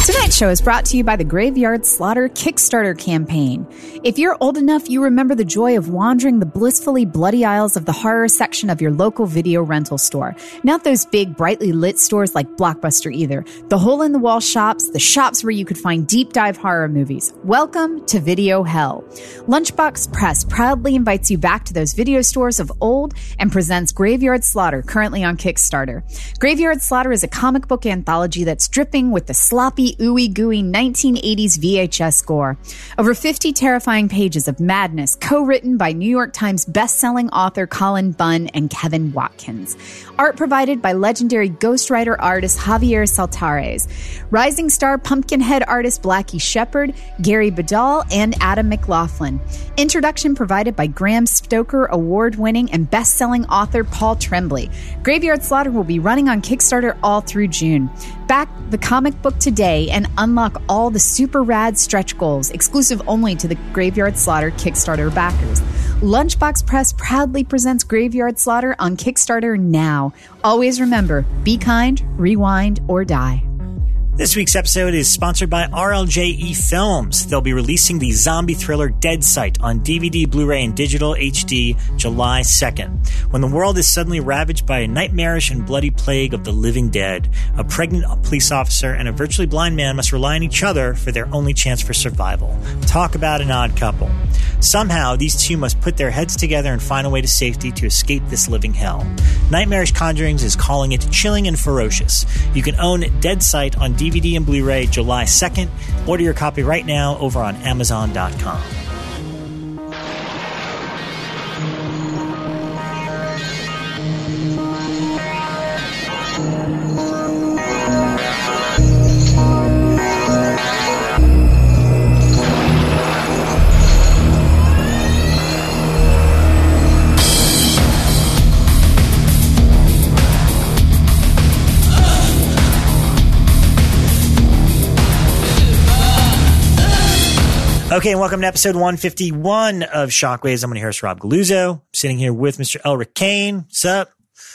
Tonight's show is brought to you by the Graveyard Slaughter Kickstarter campaign. If you're old enough, you remember the joy of wandering the blissfully bloody aisles of the horror section of your local video rental store. Not those big, brightly lit stores like Blockbuster either. The hole-in-the-wall shops, the shops where you could find deep-dive horror movies. Welcome to Video Hell. Lunchbox Press proudly invites you back to those video stores of old and presents Graveyard Slaughter, currently on Kickstarter. Graveyard Slaughter is a comic book anthology that's dripping with the sloppy, ooey-gooey 1980s VHS gore. Over 50 terrifying pages of madness, co-written by New York Times best-selling author Colin Bunn and Kevin Watkins. Art provided by legendary ghostwriter artist Javier Saltares. Rising star Pumpkinhead artist Blackie Shepard, Gary Badal, and Adam McLaughlin. Introduction provided by Graham Stoker award-winning and best-selling author Paul Tremblay. Graveyard Slaughter will be running on Kickstarter all through June. Back the comic book today and unlock all the super rad stretch goals, exclusive only to the Graveyard Slaughter Kickstarter backers. Lunchbox Press proudly presents Graveyard Slaughter on Kickstarter now. Always remember, be kind, rewind, or die. This week's episode is sponsored by RLJE Films. They'll be releasing the zombie thriller Dead Sight on DVD, Blu-ray, and digital HD July 2nd. When the world is suddenly ravaged by a nightmarish and bloody plague of the living dead, a pregnant police officer and a virtually blind man must rely on each other for their only chance for survival. Talk about an odd couple. Somehow, these two must put their heads together and find a way to safety to escape this living hell. Nightmarish Conjurings is calling it chilling and ferocious. You can own Dead Sight on DVD and Blu-ray July 2nd. Order your copy right now over on Amazon.com. Okay, and welcome to episode 151 of Shockwaves. I'm going to hear Rob Galuzzo. I'm sitting here with Mr. Elric Kane. What's up?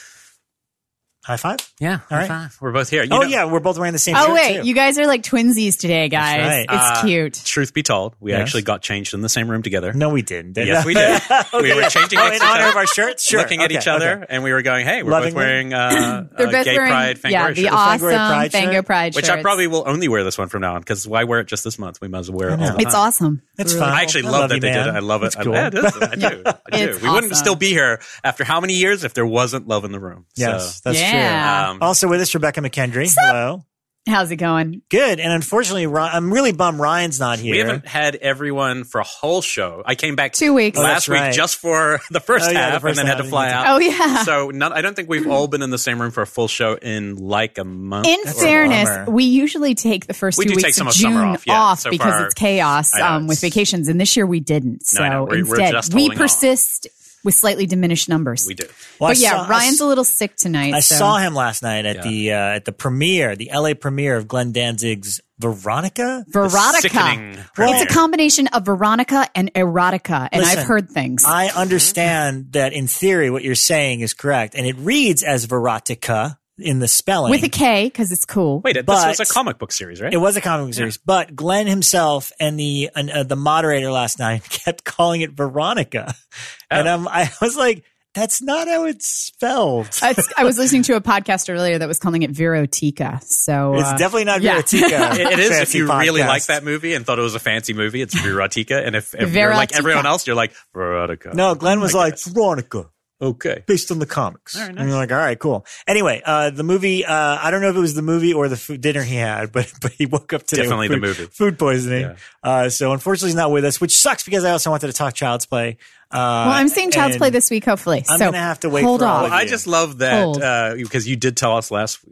High five? Yeah, all right. five. We're both here. Yeah, we're both wearing the same shirt, wait, too. you guys are like twinsies today, guys. That's right. It's cute. Truth be told, we actually got changed in the same room together. No, we didn't. Yes, we did. We were changing in honor of our shirts? Sure. Looking at each other, and we were going, hey, we're both wearing They're both Gay wearing, Pride Fangoria the shirts. awesome Pride shirt, Fango Pride Which shirts. I probably will only wear this one from now on, because why wear it just this month? We might as well wear it all the time. It's awesome. It's really fun. I actually I love love that you, they did man. it. I love it. It's cool. I do. I do. It's We wouldn't awesome. still be here after how many years if there wasn't love in the room? Yes, So, that's Yeah. true. Also with us, Rebecca McKendry. Hello. How's it going? Good. And unfortunately, I'm really bummed Ryan's not here. we haven't had everyone for a whole show. I came back 2 weeks. last week right. just for the first half the first and then had half, to fly out. Oh, yeah. So I don't think we've all been in the same room for a full show in like a month. In or fairness, bummer. we usually take the first We 2 do weeks take some of of summer June off, yeah, so because far- it's chaos I know, with it's- vacations, and this year we didn't. So No, I know. We're instead, just we holding on. persist with slightly diminished numbers. We do. Well, But I yeah, saw- Ryan's a little sick tonight. I so. saw him last night at the premiere, the LA premiere of Glenn Danzig's Veronica. Veronica. Sickening Well, it's premiere. a combination of Veronica and erotica, and Listen, I've heard things. I understand that in theory what you're saying is correct, and it reads as Verotica in the spelling. With a K, because it's cool. Wait, this But- was a comic book series, right? It was a comic book series, but Glenn himself and the moderator last night kept calling it Veronica, and I was like, that's not how it's spelled. I was listening to a podcast earlier that was calling it Verotica. So It's definitely not yeah. Verotica. It is if Fancy you really podcast. like that movie and thought it was a fancy movie. It's Verotica, and if you're Verotica. like everyone else, you're like Verotica. No, Glenn was I like guess. Veronica. Okay. Based on the comics. All right, nice. And you're like, all right, cool. Anyway, the movie, I don't know if it was the movie or the food dinner he had, but he woke up today Definitely with the movie. food poisoning. So unfortunately he's not with us, which sucks because I also wanted to talk Child's Play. well, I'm seeing Child's and Play this week, hopefully. I'm so gonna have to wait hold for all off. of I you. just love that because you did tell us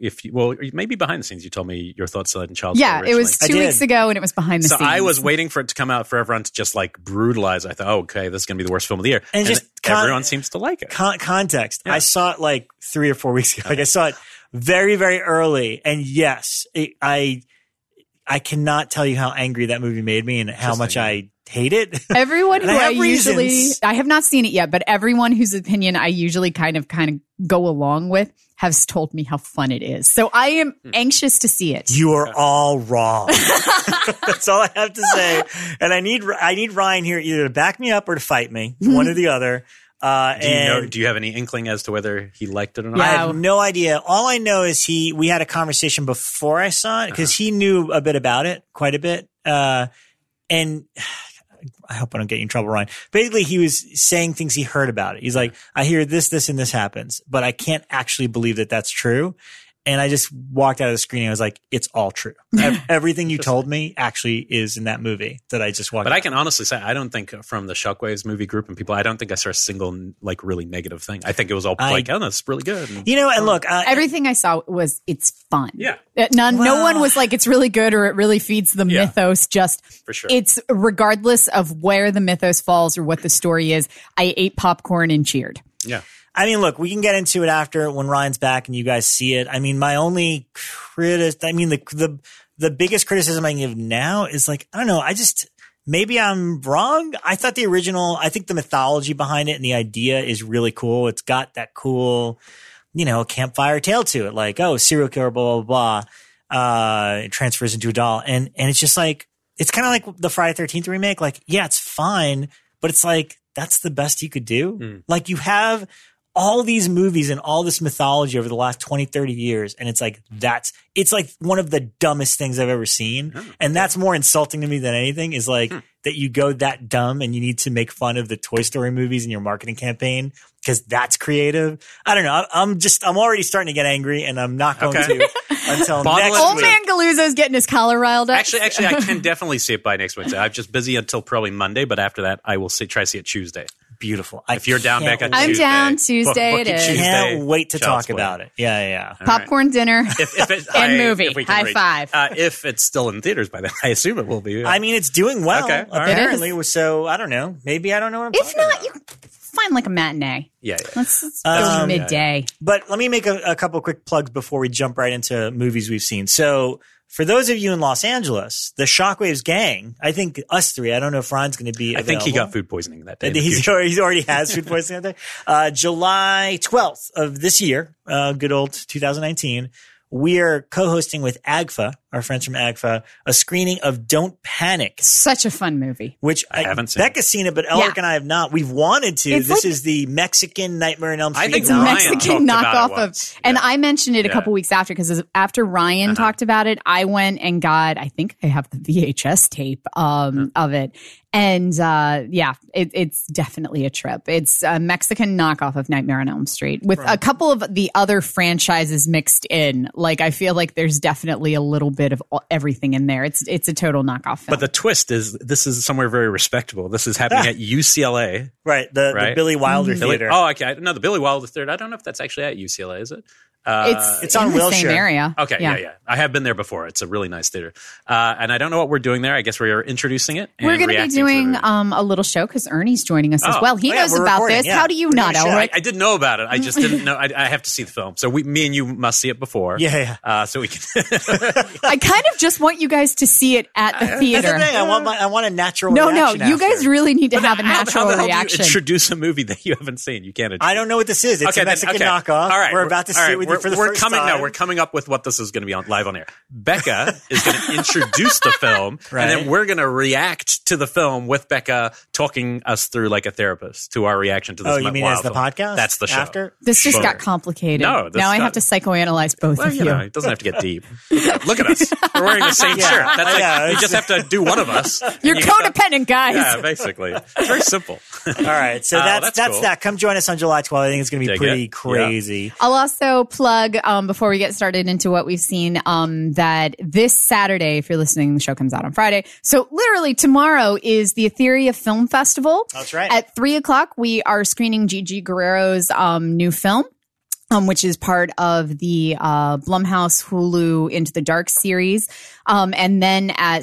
maybe behind the scenes you told me your thoughts on Child's Play Yeah, it was originally. 2 weeks ago, and it was behind the So scenes. I was waiting for it to come out for everyone to just like brutalize. I thought, oh, okay, this is going to be the worst film of the year. And just everyone seems to like it. Context. Yeah. I saw it like 3 or 4 weeks ago. Like I saw it very, very early. And yes, I cannot tell you how angry that movie made me and how much I hate it. Everyone who I usually, reasons. I have not seen it yet, but everyone whose opinion I usually kind of go along with has told me how fun it is. So I am anxious to see it. You are all wrong. That's all I have to say. And I need Ryan here either to back me up or to fight me, one or the other. Do you have any inkling as to whether he liked it or not? I have no idea. All I know is we had a conversation before I saw it because he knew a bit about it, quite a bit. And I hope I don't get you in trouble, Ryan. Basically, he was saying things he heard about it. He's like, I hear this, and this happens, but I can't actually believe that that's true. And I just walked out of the screening. I was like, it's all true. Everything you told me actually is in that movie that I just watched. But I can honestly say, I don't think from the Shockwaves movie group and people, I don't think I saw a single like really negative thing. I think it was all like, oh, that's really good. And look. Everything I saw was, it's fun. Yeah. No one was like, it's really good or it really feeds the mythos. Just, for sure. It's regardless of where the mythos falls or what the story is. I ate popcorn and cheered. Yeah. I mean, look, we can get into it after when Ryan's back and you guys see it. I mean, my only the biggest criticism I can give now is like, I don't know. Maybe I'm wrong. I thought I think the mythology behind it and the idea is really cool. It's got that cool, campfire tale to it. Like, oh, serial killer, blah, blah, blah. It transfers into a doll. And it's just like, it's kind of like the Friday 13th remake. Like, yeah, it's fine, but it's like, that's the best you could do. Like you have all these movies and all this mythology over the last 20, 30 years. And it's like, it's like one of the dumbest things I've ever seen. And that's more insulting to me than anything is like that you go that dumb and you need to make fun of the Toy Story movies in your marketing campaign because that's creative. I don't know. I'm already starting to get angry and I'm not going to until next Old week. Man Galuzzo's getting his collar riled up. Actually, I can definitely see it by next Wednesday. I'm just busy until probably Monday, but after that, I will try to see it Tuesday. Beautiful. If you're down, Becca, I'm Tuesday. down Tuesday. Book it is. Tuesday, can't wait to Child's talk Play. about it. Yeah. Popcorn dinner and movie. if we can High reach. five. If it's still in theaters by then, I assume it will be. I mean, it's doing well, Okay, all right. apparently. So, I don't know. Maybe I don't know what I'm If talking not, about. you find like a matinee. Yeah. Let's go midday. But let me make a couple quick plugs before we jump right into movies we've seen. So, for those of you in Los Angeles, the Shockwaves gang, I think us three, I don't know if Ryan's going to be available. I think he got food poisoning that day. He already has food poisoning that day. July 12th of this year, good old 2019, we are co-hosting with AGFA, our friends from AGFA, a screening of Don't Panic. Such a fun movie. Which I haven't seen. Becca's seen it, but Elric and I have not. We've wanted to. This is the Mexican Nightmare on Elm Street. I think It's a Ryan Mexican talked about knockoff it of, once. and Yeah. I mentioned it a couple weeks after because after Ryan talked about it, I went and got, I think I have the VHS tape of it. And it's definitely a trip. It's a Mexican knockoff of Nightmare on Elm Street with a couple of the other franchises mixed in. Like I feel like there's definitely a little bit of everything in there. It's a total knockoff film. But the twist is this is somewhere very respectable. This is happening at UCLA. Right, the Billy Wilder Theater. The Billy Wilder Theater. I don't know if that's actually at UCLA, is it? It's on in the Wilshire. same area. Okay, yeah. I have been there before. It's a really nice theater. And I don't know what we're doing there. I guess we're introducing it. And We're going to be reacting to doing the- a little show because Ernie's joining us as Oh. well. He knows we're about recording, this. yeah. How do you We're not, doing a show. Elric? I didn't know about it. I just didn't know. I have to see the film. So me and you must see it before. Yeah. So we can. I kind of just want you guys to see it at the That's theater. the thing. I want a natural No, reaction you guys after. really need to have a How natural the hell reaction. do you introduce a movie that you haven't seen? You can't. I don't know what this is. It's a Mexican knockoff. All right, We're about to see it with you for the first time. No, we're coming up with what this is going to be on live on air. Becca is going to introduce the film, Right. and then we're going to react to the film with Becca talking us through like a therapist to our reaction to this. Oh, you mean wild as the film. podcast? That's the show. After? This just Sure. got complicated. No, this now I got- have to psychoanalyze both Well, of you. it doesn't have to get deep. Look at us. We're wearing the same shirt. That's like Yeah, you it's- just have to do one of us. You're And you get codependent, guys. Yeah, basically. It's very simple. All right. So Oh, that's that's cool. that. Come join us on July 12th. I think it's going to be Dig pretty it. crazy. I'll also plug, before we get started into what we've seen, that this Saturday, if you're listening, the show comes out on Friday. So literally tomorrow is the Etheria Film Festival. That's right. At 3:00, we are screening Gigi Guerrero's new film. Which is part of the Blumhouse Hulu Into the Dark series. And then at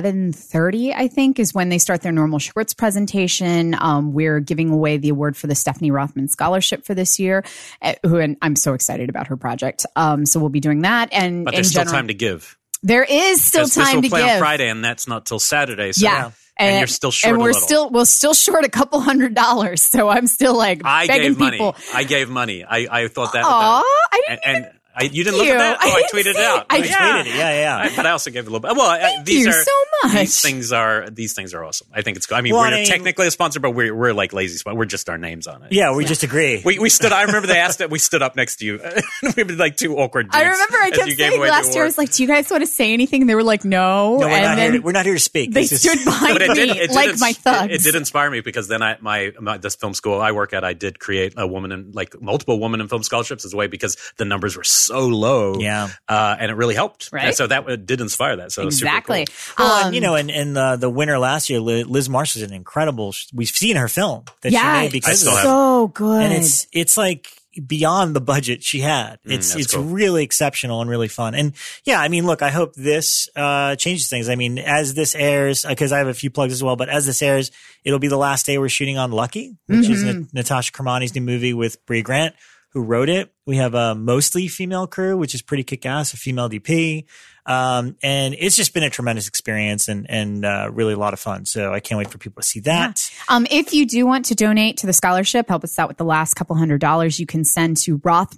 7:30, I think, is when they start their normal shorts presentation. We're giving away the award for the Stephanie Rothman Scholarship for this year, and I'm so excited about her project. So we'll be doing that. And But in there's still general, time to give. there is still Because this time will to play give. on Friday, and that's not till Saturday. So Yeah. And you're still short and a we're little. still short a couple $100. So I'm still like begging people. I gave money. I thought that. Aw, I didn't even. You didn't look at that? Oh, I tweeted it out. I tweeted it. Yeah. But I also gave it a little bit. Well, Thank you so much. These things are awesome. I think it's cool. I mean, we're technically a sponsor, but we're like lazy sponsor. We're just our names on it. Yeah, we just agree. We stood. I remember they asked that we stood up next to you. We were like two awkward dudes. I remember I kept saying last year, I was like, "Do you guys want to say anything?" And they were like, "No." We're not here to speak. They stood behind me like my thugs. It did inspire me because then this film school I work at, I did create multiple woman in film scholarships as a way because the numbers were so low. Yeah. And it really helped. Right. And so that did inspire that. So exactly. It was super cool. Well, and the winner last year, Liz Marsh, is an incredible. We've seen her film that she made because I still so good, and it's like beyond the budget she had. It's cool. Really exceptional and really fun. And yeah, I mean, look, I hope this changes things. I mean, as this airs, because I have a few plugs as well, but as this airs, it'll be the last day we're shooting on Lucky, which is Natasha Kermani's new movie with Brie Grant, who wrote it. We have a mostly female crew, which is pretty kick-ass, a female DP. And it's just been a tremendous experience and really a lot of fun. So I can't wait for people to see that. Yeah. If you do want to donate to the scholarship, help us out with the last couple $100, you can send to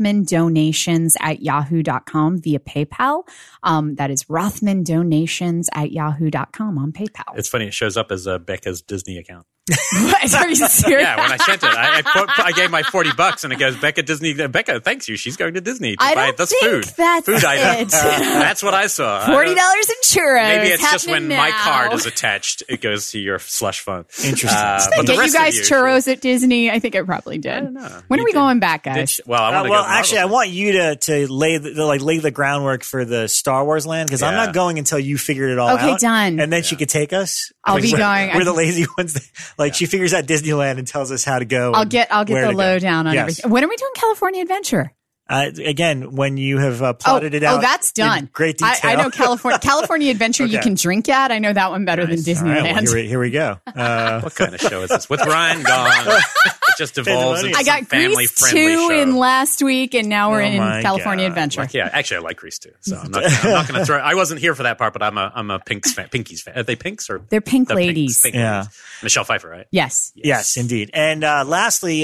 rothmandonations@yahoo.com via PayPal. That is rothmandonations@yahoo.com on PayPal. It's funny. It shows up as Becca's Disney account. What? Are you serious? Yeah, when I sent it, I gave my $40 and it goes, Becca Disney. Becca, thanks you. She's going to Disney to buy this food. That's food items. That's what I saw. $40 in churros. Maybe it's just when now. my card is attached, it goes to your slush fund. Interesting. But Get you guys churros at Disney? I think it probably did. I don't know. When are we going back, guys? I want to go. Actually, I want you to lay the groundwork for the Star Wars land because I'm not going until you figured it all out. Okay, done. And then she could take us. I'll be going. We're the lazy ones. She figures out Disneyland and tells us how to go. I'll get the lowdown on everything. When are we doing California Adventure? Again, when you have plotted it out. Oh, that's done. Great detail. I know California Adventure you can drink at. I know that one better than Disneyland. Right, well, here we go. What kind of show is this? With Ryan gone, it just evolves into I got Grease 2 in last week, and now we're in California Adventure. Yeah, actually, I like Grease 2, so I'm not going to throw. I wasn't here for that part, but I'm a Pinkies fan. Are they Pinks or they're Pink ladies? Yeah, Michelle Pfeiffer, right? Yes, indeed. And lastly,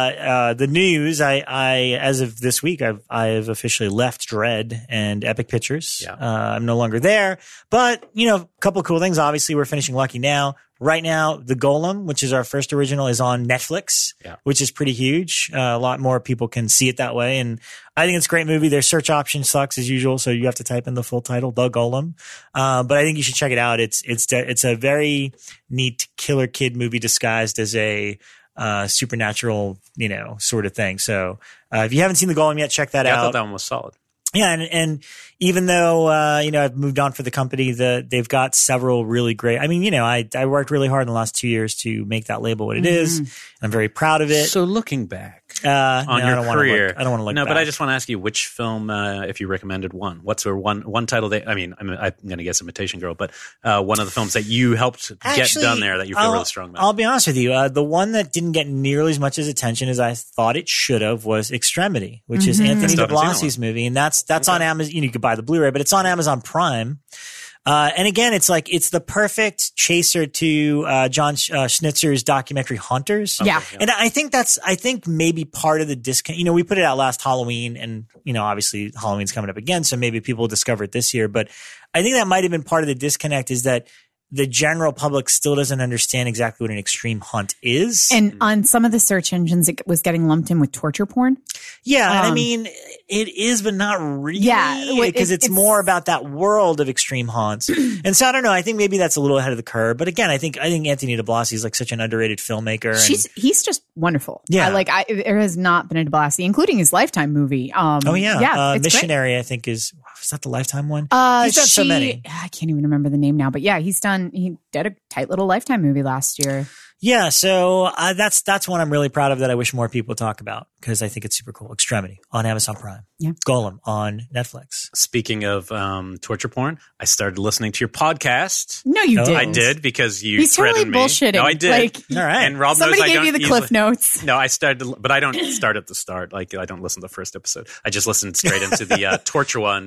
the news. I as of this week, I've officially left Dread and Epic Pictures. Yeah. I'm no longer there, but a couple of cool things. Obviously, we're finishing Lucky now. Right now, The Golem, which is our first original, is on Netflix, which is pretty huge. A lot more people can see it that way. And I think it's a great movie. Their search option sucks as usual, so you have to type in the full title, The Golem. But I think you should check it out. It's a very neat killer kid movie disguised as a supernatural, sort of thing. So if you haven't seen The Golem yet, check that out. I thought that one was solid. Yeah, and even though I've moved on for the company, they've got several really great. I mean, I worked really hard in the last 2 years to make that label what it is, and I'm very proud of it. So looking back on your career, I don't want to look. No, back. but I just want to ask you which film, if you recommended one. What's your one title? I'm going to guess Imitation Girl, but one of the films that you helped get done there that you feel really strong about. I'll be honest with you. The one that didn't get nearly as much as attention as I thought it should have was Extremity, which is Anthony de Blasi's movie, and that's on Amazon. You could buy the Blu-ray, but it's on Amazon Prime. And again, it's the perfect chaser to John Schnitzer's documentary Hunters. Yeah. And I think maybe part of the disconnect, we put it out last Halloween and, obviously Halloween's coming up again. So maybe people will discover it this year. But I think that might have been part of the disconnect is that the general public still doesn't understand exactly what an extreme hunt is. And on some of the search engines, it was getting lumped in with torture porn. Yeah. I mean, it is, but not really. Yeah. Because it's more about that world of extreme haunts. And so I don't know. I think maybe that's a little ahead of the curve. But again, I think Anthony de Blasi is like such an underrated filmmaker. He's just wonderful. Yeah. There has not been a de Blasi, including his Lifetime movie. Missionary, great. I think is that the Lifetime one? He's done so many. I can't even remember the name now, but yeah, he did a tight little Lifetime movie last year. Yeah, so that's one I'm really proud of that I wish more people talk about because I think it's super cool. Extremity on Amazon Prime. Yeah. Golem on Netflix. Speaking of torture porn, I started listening to your podcast. No, you didn't. I did because you He's totally threatened me. bullshitting. No, I did. All right. And Rob Somebody knows gave you the Cliff Notes. No, I started, but I don't start at the start. Like I don't listen to the first episode. I just listened straight into the torture one.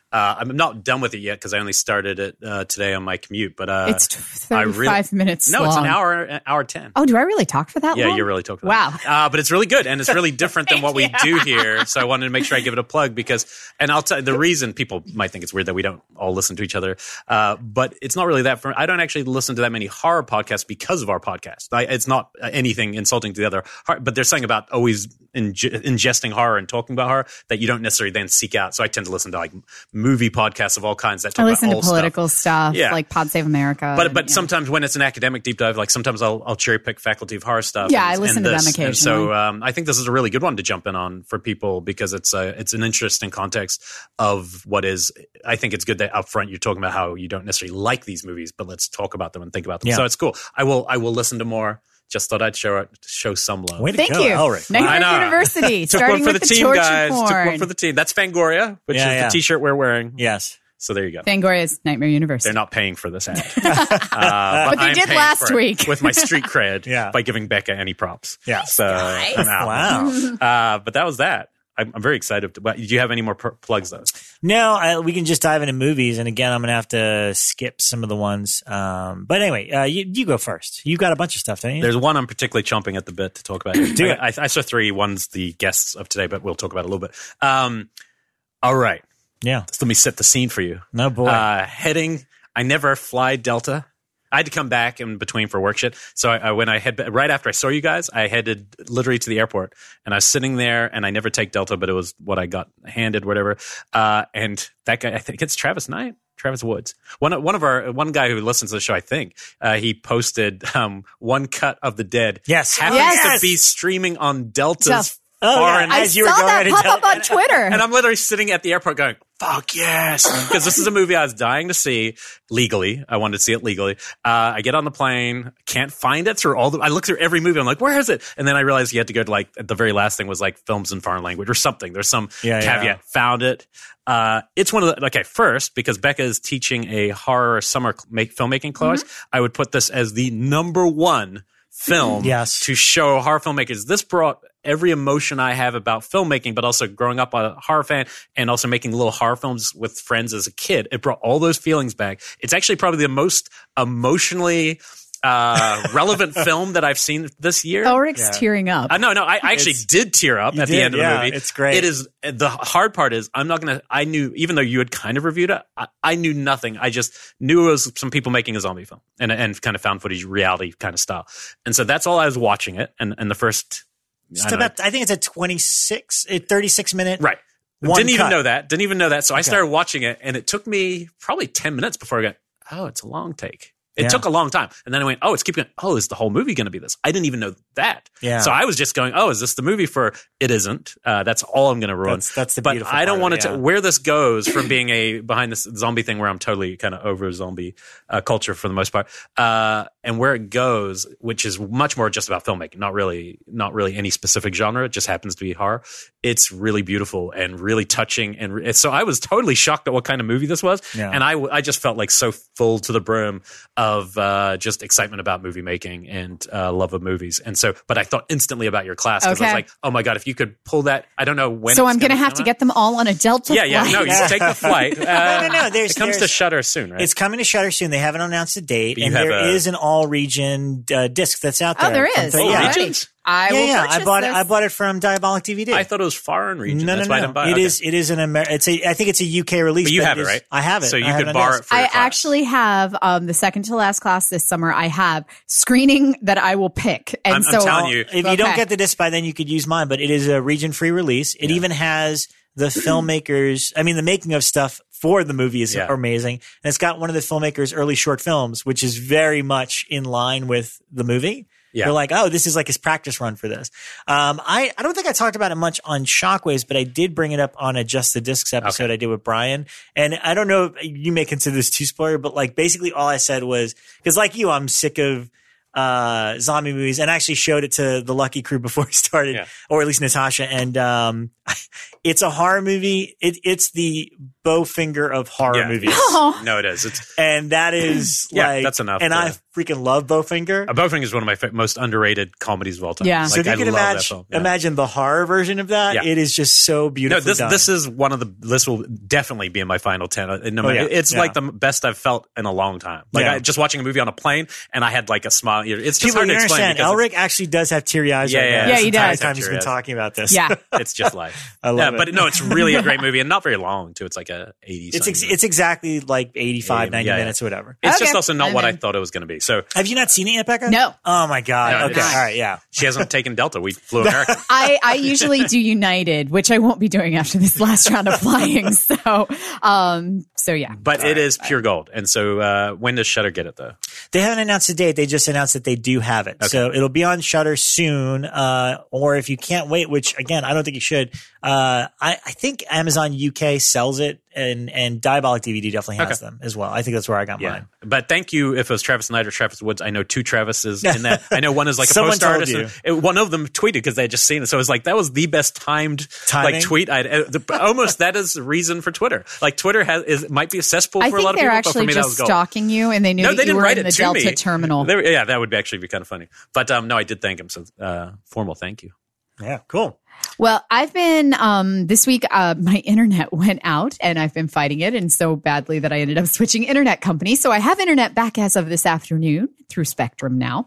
I'm not done with it yet because I only started it today on my commute. But it's 35 minutes long. No, it's an hour 10. Oh, do I really talk for that long? Yeah, you really talk for that. Wow. But it's really good, and it's really different than what we do here. So I wanted to make sure I give it a plug and I'll tell you the reason people might think it's weird that we don't all listen to each other. But it's not really that. I don't actually listen to that many horror podcasts because of our podcast. It's not anything insulting to the other, but there's something about always ingesting horror and talking about horror that you don't necessarily then seek out. So I tend to listen to like movie podcasts of all kinds that talk about listen to political stuff like Pod Save America. But sometimes when it's an academic deep dive, like sometimes I'll cherry pick Faculty of Horror stuff. Yeah, I listen to them occasionally. And so I think this is a really good one to jump in on for people because it's an interesting context of what is. I think it's good that up front you're talking about how you don't necessarily like these movies, but let's talk about them and think about them. Yeah. So it's cool. I will listen to more. Just thought I'd show some love. Thank you. Nightmare University. Took one for the team, guys. Took one for the team. That's Fangoria, which is the T-shirt we're wearing. Yes. So there you go. Fangoria's Nightmare University. They're not paying for this ad. but they did last week. With my street cred by giving Becca any props. Yeah. So I'm out. Wow. But that was that. I'm very excited. But do you have any more plugs, though? No, we can just dive into movies. And again, I'm going to have to skip some of the ones. But anyway, you go first. You got a bunch of stuff, don't you? There's one I'm particularly chomping at the bit to talk about. Do it. I saw 3. One's the guests of today, but we'll talk about it a little bit. All right. Yeah. Just let me set the scene for you. No, boy. I never fly Delta. I had to come back in between for work shit. So right after I saw you guys, I headed literally to the airport and I was sitting there and I never take Delta, but it was what I got handed, whatever. And that guy, I think it's Travis Woods. One guy who listens to the show, I think, he posted one cut of The Dead. Yes. Happens to be streaming on Delta's I saw that pop up on Twitter. And I'm literally sitting at the airport going, fuck yes. Because this is a movie I was dying to see legally. I wanted to see it legally. I get on the plane, can't find it through I look through every movie. I'm like, where is it? And then I realized you had to go to like, the very last thing was like films in foreign language or something. There's some caveat. Yeah. Found it. It's one of the, first, because Becca is teaching a horror summer filmmaking class, I would put this as the number one film to show horror filmmakers. This brought every emotion I have about filmmaking, but also growing up a horror fan and also making little horror films with friends as a kid. It brought all those feelings back. It's actually probably the most emotionally relevant film that I've seen this year. Ulrich's tearing up. No, I actually did tear up at the end of the movie. It's great. It is. The hard part is I knew, even though you had kind of reviewed it, I knew nothing. I just knew it was some people making a zombie film and kind of found footage reality kind of style. And so that's all I was watching it. And the first, I think it's a 36 minute. Right. Didn't even know that. So I started watching it and it took me probably 10 minutes before I got, oh, it's a long take. It took a long time. And then I went, oh, it's keeping, is the whole movie going to be this? I didn't even know that. Yeah. So I was just going, is this the movie for It Isn't? That's all I'm going to ruin. That's the beautiful part. But I don't want to where this goes from being a behind this zombie thing where I'm totally kind of over zombie culture for the most part. And where it goes, which is much more just about filmmaking, not really any specific genre. It just happens to be horror. It's really beautiful and really touching. And so I was totally shocked at what kind of movie this was. Yeah. And I just felt like so full to the brim of just excitement about movie making and love of movies. And so, but I thought instantly about your class because I was like, oh my God, if you could pull that, I don't know when. So I'm going to have to get them all on a Delta flight. No, you take the flight. No. It comes to Shudder soon, right? It's coming to Shudder soon. They haven't announced a date. And there is an all-region disc that's out there. Oh, there is. Regions? I bought it from Diabolic DVD. I thought it was foreign region. No. It is an I think it's a UK release. But you have it, right? I have it. So you could borrow it for your class. Actually have the second to last class this summer. I have screening that I will pick. And I'm telling you, if you don't get the disc by then, you could use mine. But it is a region-free release. It even has the filmmakers. I mean, the making of stuff for the movie is amazing. And it's got one of the filmmakers' early short films, which is very much in line with the movie. Yeah. They're like, this is like his practice run for this. I don't think I talked about it much on Shockwaves, but I did bring it up on a Just the Discs episode I did with Brian. And I don't know if you may consider this too spoiler, but like basically all I said was, because like you, I'm sick of zombie movies, and I actually showed it to the Lucky Crew before we started, or at least Natasha. And It's a horror movie. It's the Bowfinger of horror movies. No, it is. And that is like, that's enough. And I freaking love Bowfinger. Bowfinger is one of my most underrated comedies of all time. Yeah. So if you can imagine the horror version of that, it is just so beautifully done. This is one of the. This will definitely be in my final 10. It's like the best I've felt in a long time. Like just watching a movie on a plane, and I had like a smile. It's just hard to explain. Elric actually does have teary eyes. Yeah, he does. The time he's been talking about this. Yeah, it's just life. I love it. But no, it's really a great movie and not very long too. It's like a 80. It's exactly like 85, 90 minutes or whatever. It's just also not what I thought it was going to be. So have you not seen it yet, Becca? No. Oh my God. Okay. All right. Yeah. She hasn't taken Delta. We flew American. I usually do United, which I won't be doing after this last round of flying. So yeah. But it is pure gold. And so when does Shudder get it though? They haven't announced a date. They just announced that they do have it. Okay. So it'll be on Shudder soon. Or if you can't wait, which again, I don't think you should. I think Amazon UK sells it and Diabolic DVD definitely has them as well. I think that's where I got mine. But thank you if it was Travis Knight or Travis Woods. I know two Travises in that. I know one is like a poster artist. One of them tweeted because they had just seen it. So it was like, that was the best timed like tweet. Almost that is the reason for Twitter. Like Twitter might be a cesspool for a lot of people. I think they're actually just stalking you and they knew that you were in the Delta terminal. That would actually be kind of funny. But no, I did thank him. So formal thank you. Yeah, cool. Well, I've been, this week, my internet went out and I've been fighting it, and so badly that I ended up switching internet companies. So I have internet back as of this afternoon through Spectrum now.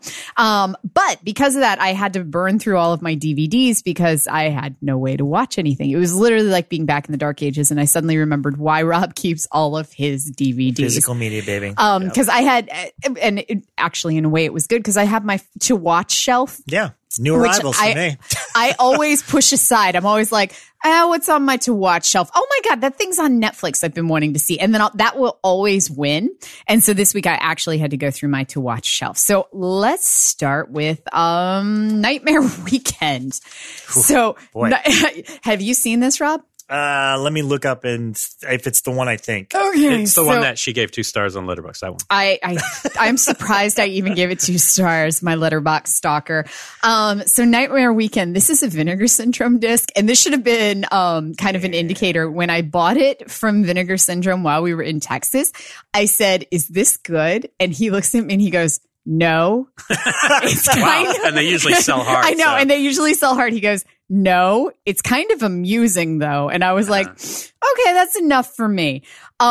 But because of that, I had to burn through all of my DVDs because I had no way to watch anything. It was literally like being back in the dark ages, and I suddenly remembered why Rob keeps all of his DVDs. Physical media, baby. Because I had, and actually in a way it was good because I have my to watch shelf. Yeah. New arrivals for me. I always push aside. I'm always like, what's on my to watch shelf? Oh my God, that thing's on Netflix I've been wanting to see. And then that will always win. And so this week I actually had to go through my to watch shelf. So let's start with Nightmare Weekend. So have you seen this, Rob? Let me look up and if it's the one I think. Okay. It's the one that she gave 2 stars on Letterboxd, that one. I'm surprised I even gave it 2 stars, my Letterboxd stalker. So Nightmare Weekend, this is a Vinegar Syndrome disc, and this should have been kind of an indicator. When I bought it from Vinegar Syndrome while we were in Texas, I said, "Is this good?" And he looks at me and he goes, "No." It's kind of, and they usually sell hard. I know, and they usually sell hard. He goes, "No, it's kind of amusing though." And I was like, okay, that's enough for me.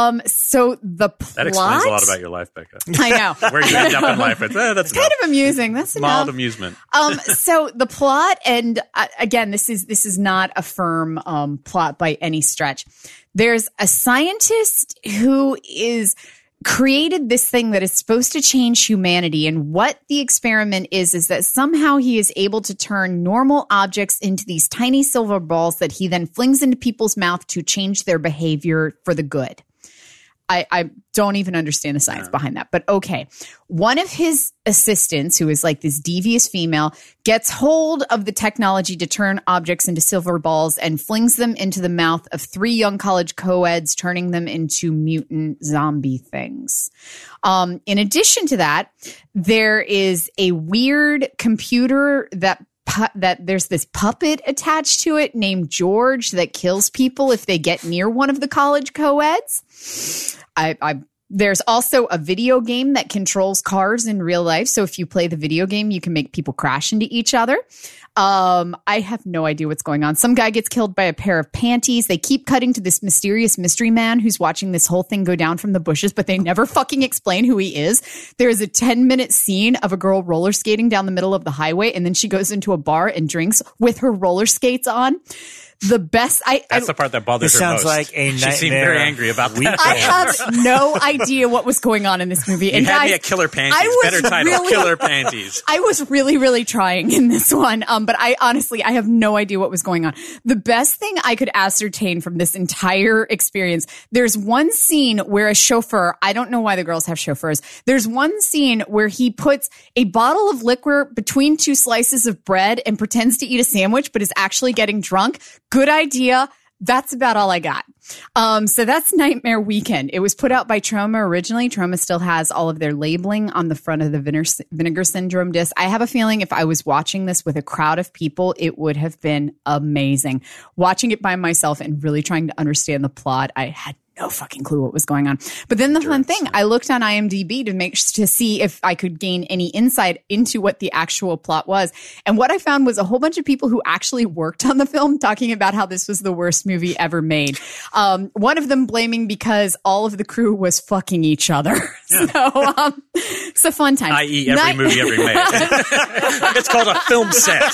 So the plot. That explains a lot about your life, Becca. I know. Where you end up in life. That's kind of amusing. That's enough. Mild amusement. So the plot, and again, this is not a firm plot by any stretch. There's a scientist who is created this thing that is supposed to change humanity. And what the experiment is that somehow he is able to turn normal objects into these tiny silver balls that he then flings into people's mouth to change their behavior for the good. I don't even understand the science behind that, but okay. One of his assistants, who is like this devious female, gets hold of the technology to turn objects into silver balls and flings them into the mouth of 3 young college co-eds, turning them into mutant zombie things. In addition to that, there is a weird computer that there's this puppet attached to it named George that kills people if they get near one of the college co-eds. There's also a video game that controls cars in real life. So if you play the video game, you can make people crash into each other. I have no idea what's going on. Some guy gets killed by a pair of panties. They keep cutting to this mysterious mystery man who's watching this whole thing go down from the bushes, but they never fucking explain who he is. There is a 10-minute scene of a girl roller skating down the middle of the highway, and then she goes into a bar and drinks with her roller skates on. The best. That's the part that bothers her most. Sounds like a nightmare. She seemed very angry about that. I have no idea what was going on in this movie. You had me at Killer Panties. Better title, Killer Panties. I was really, really trying in this one. But I have no idea what was going on. The best thing I could ascertain from this entire experience, there's one scene where a chauffeur, I don't know why the girls have chauffeurs. There's one scene where he puts a bottle of liquor between 2 slices of bread and pretends to eat a sandwich, but is actually getting drunk. Good idea. That's about all I got. So that's Nightmare Weekend. It was put out by Troma originally. Troma still has all of their labeling on the front of the Vinegar Syndrome disc. I have a feeling if I was watching this with a crowd of people, it would have been amazing. Watching it by myself and really trying to understand the plot, I had no fucking clue what was going on. But then the fun thing, I looked on IMDb to see if I could gain any insight into what the actual plot was. And what I found was a whole bunch of people who actually worked on the film talking about how this was the worst movie ever made. One of them blaming because all of the crew was fucking each other. Yeah. So it's a fun time. I.e. every movie ever made. It's called a film set,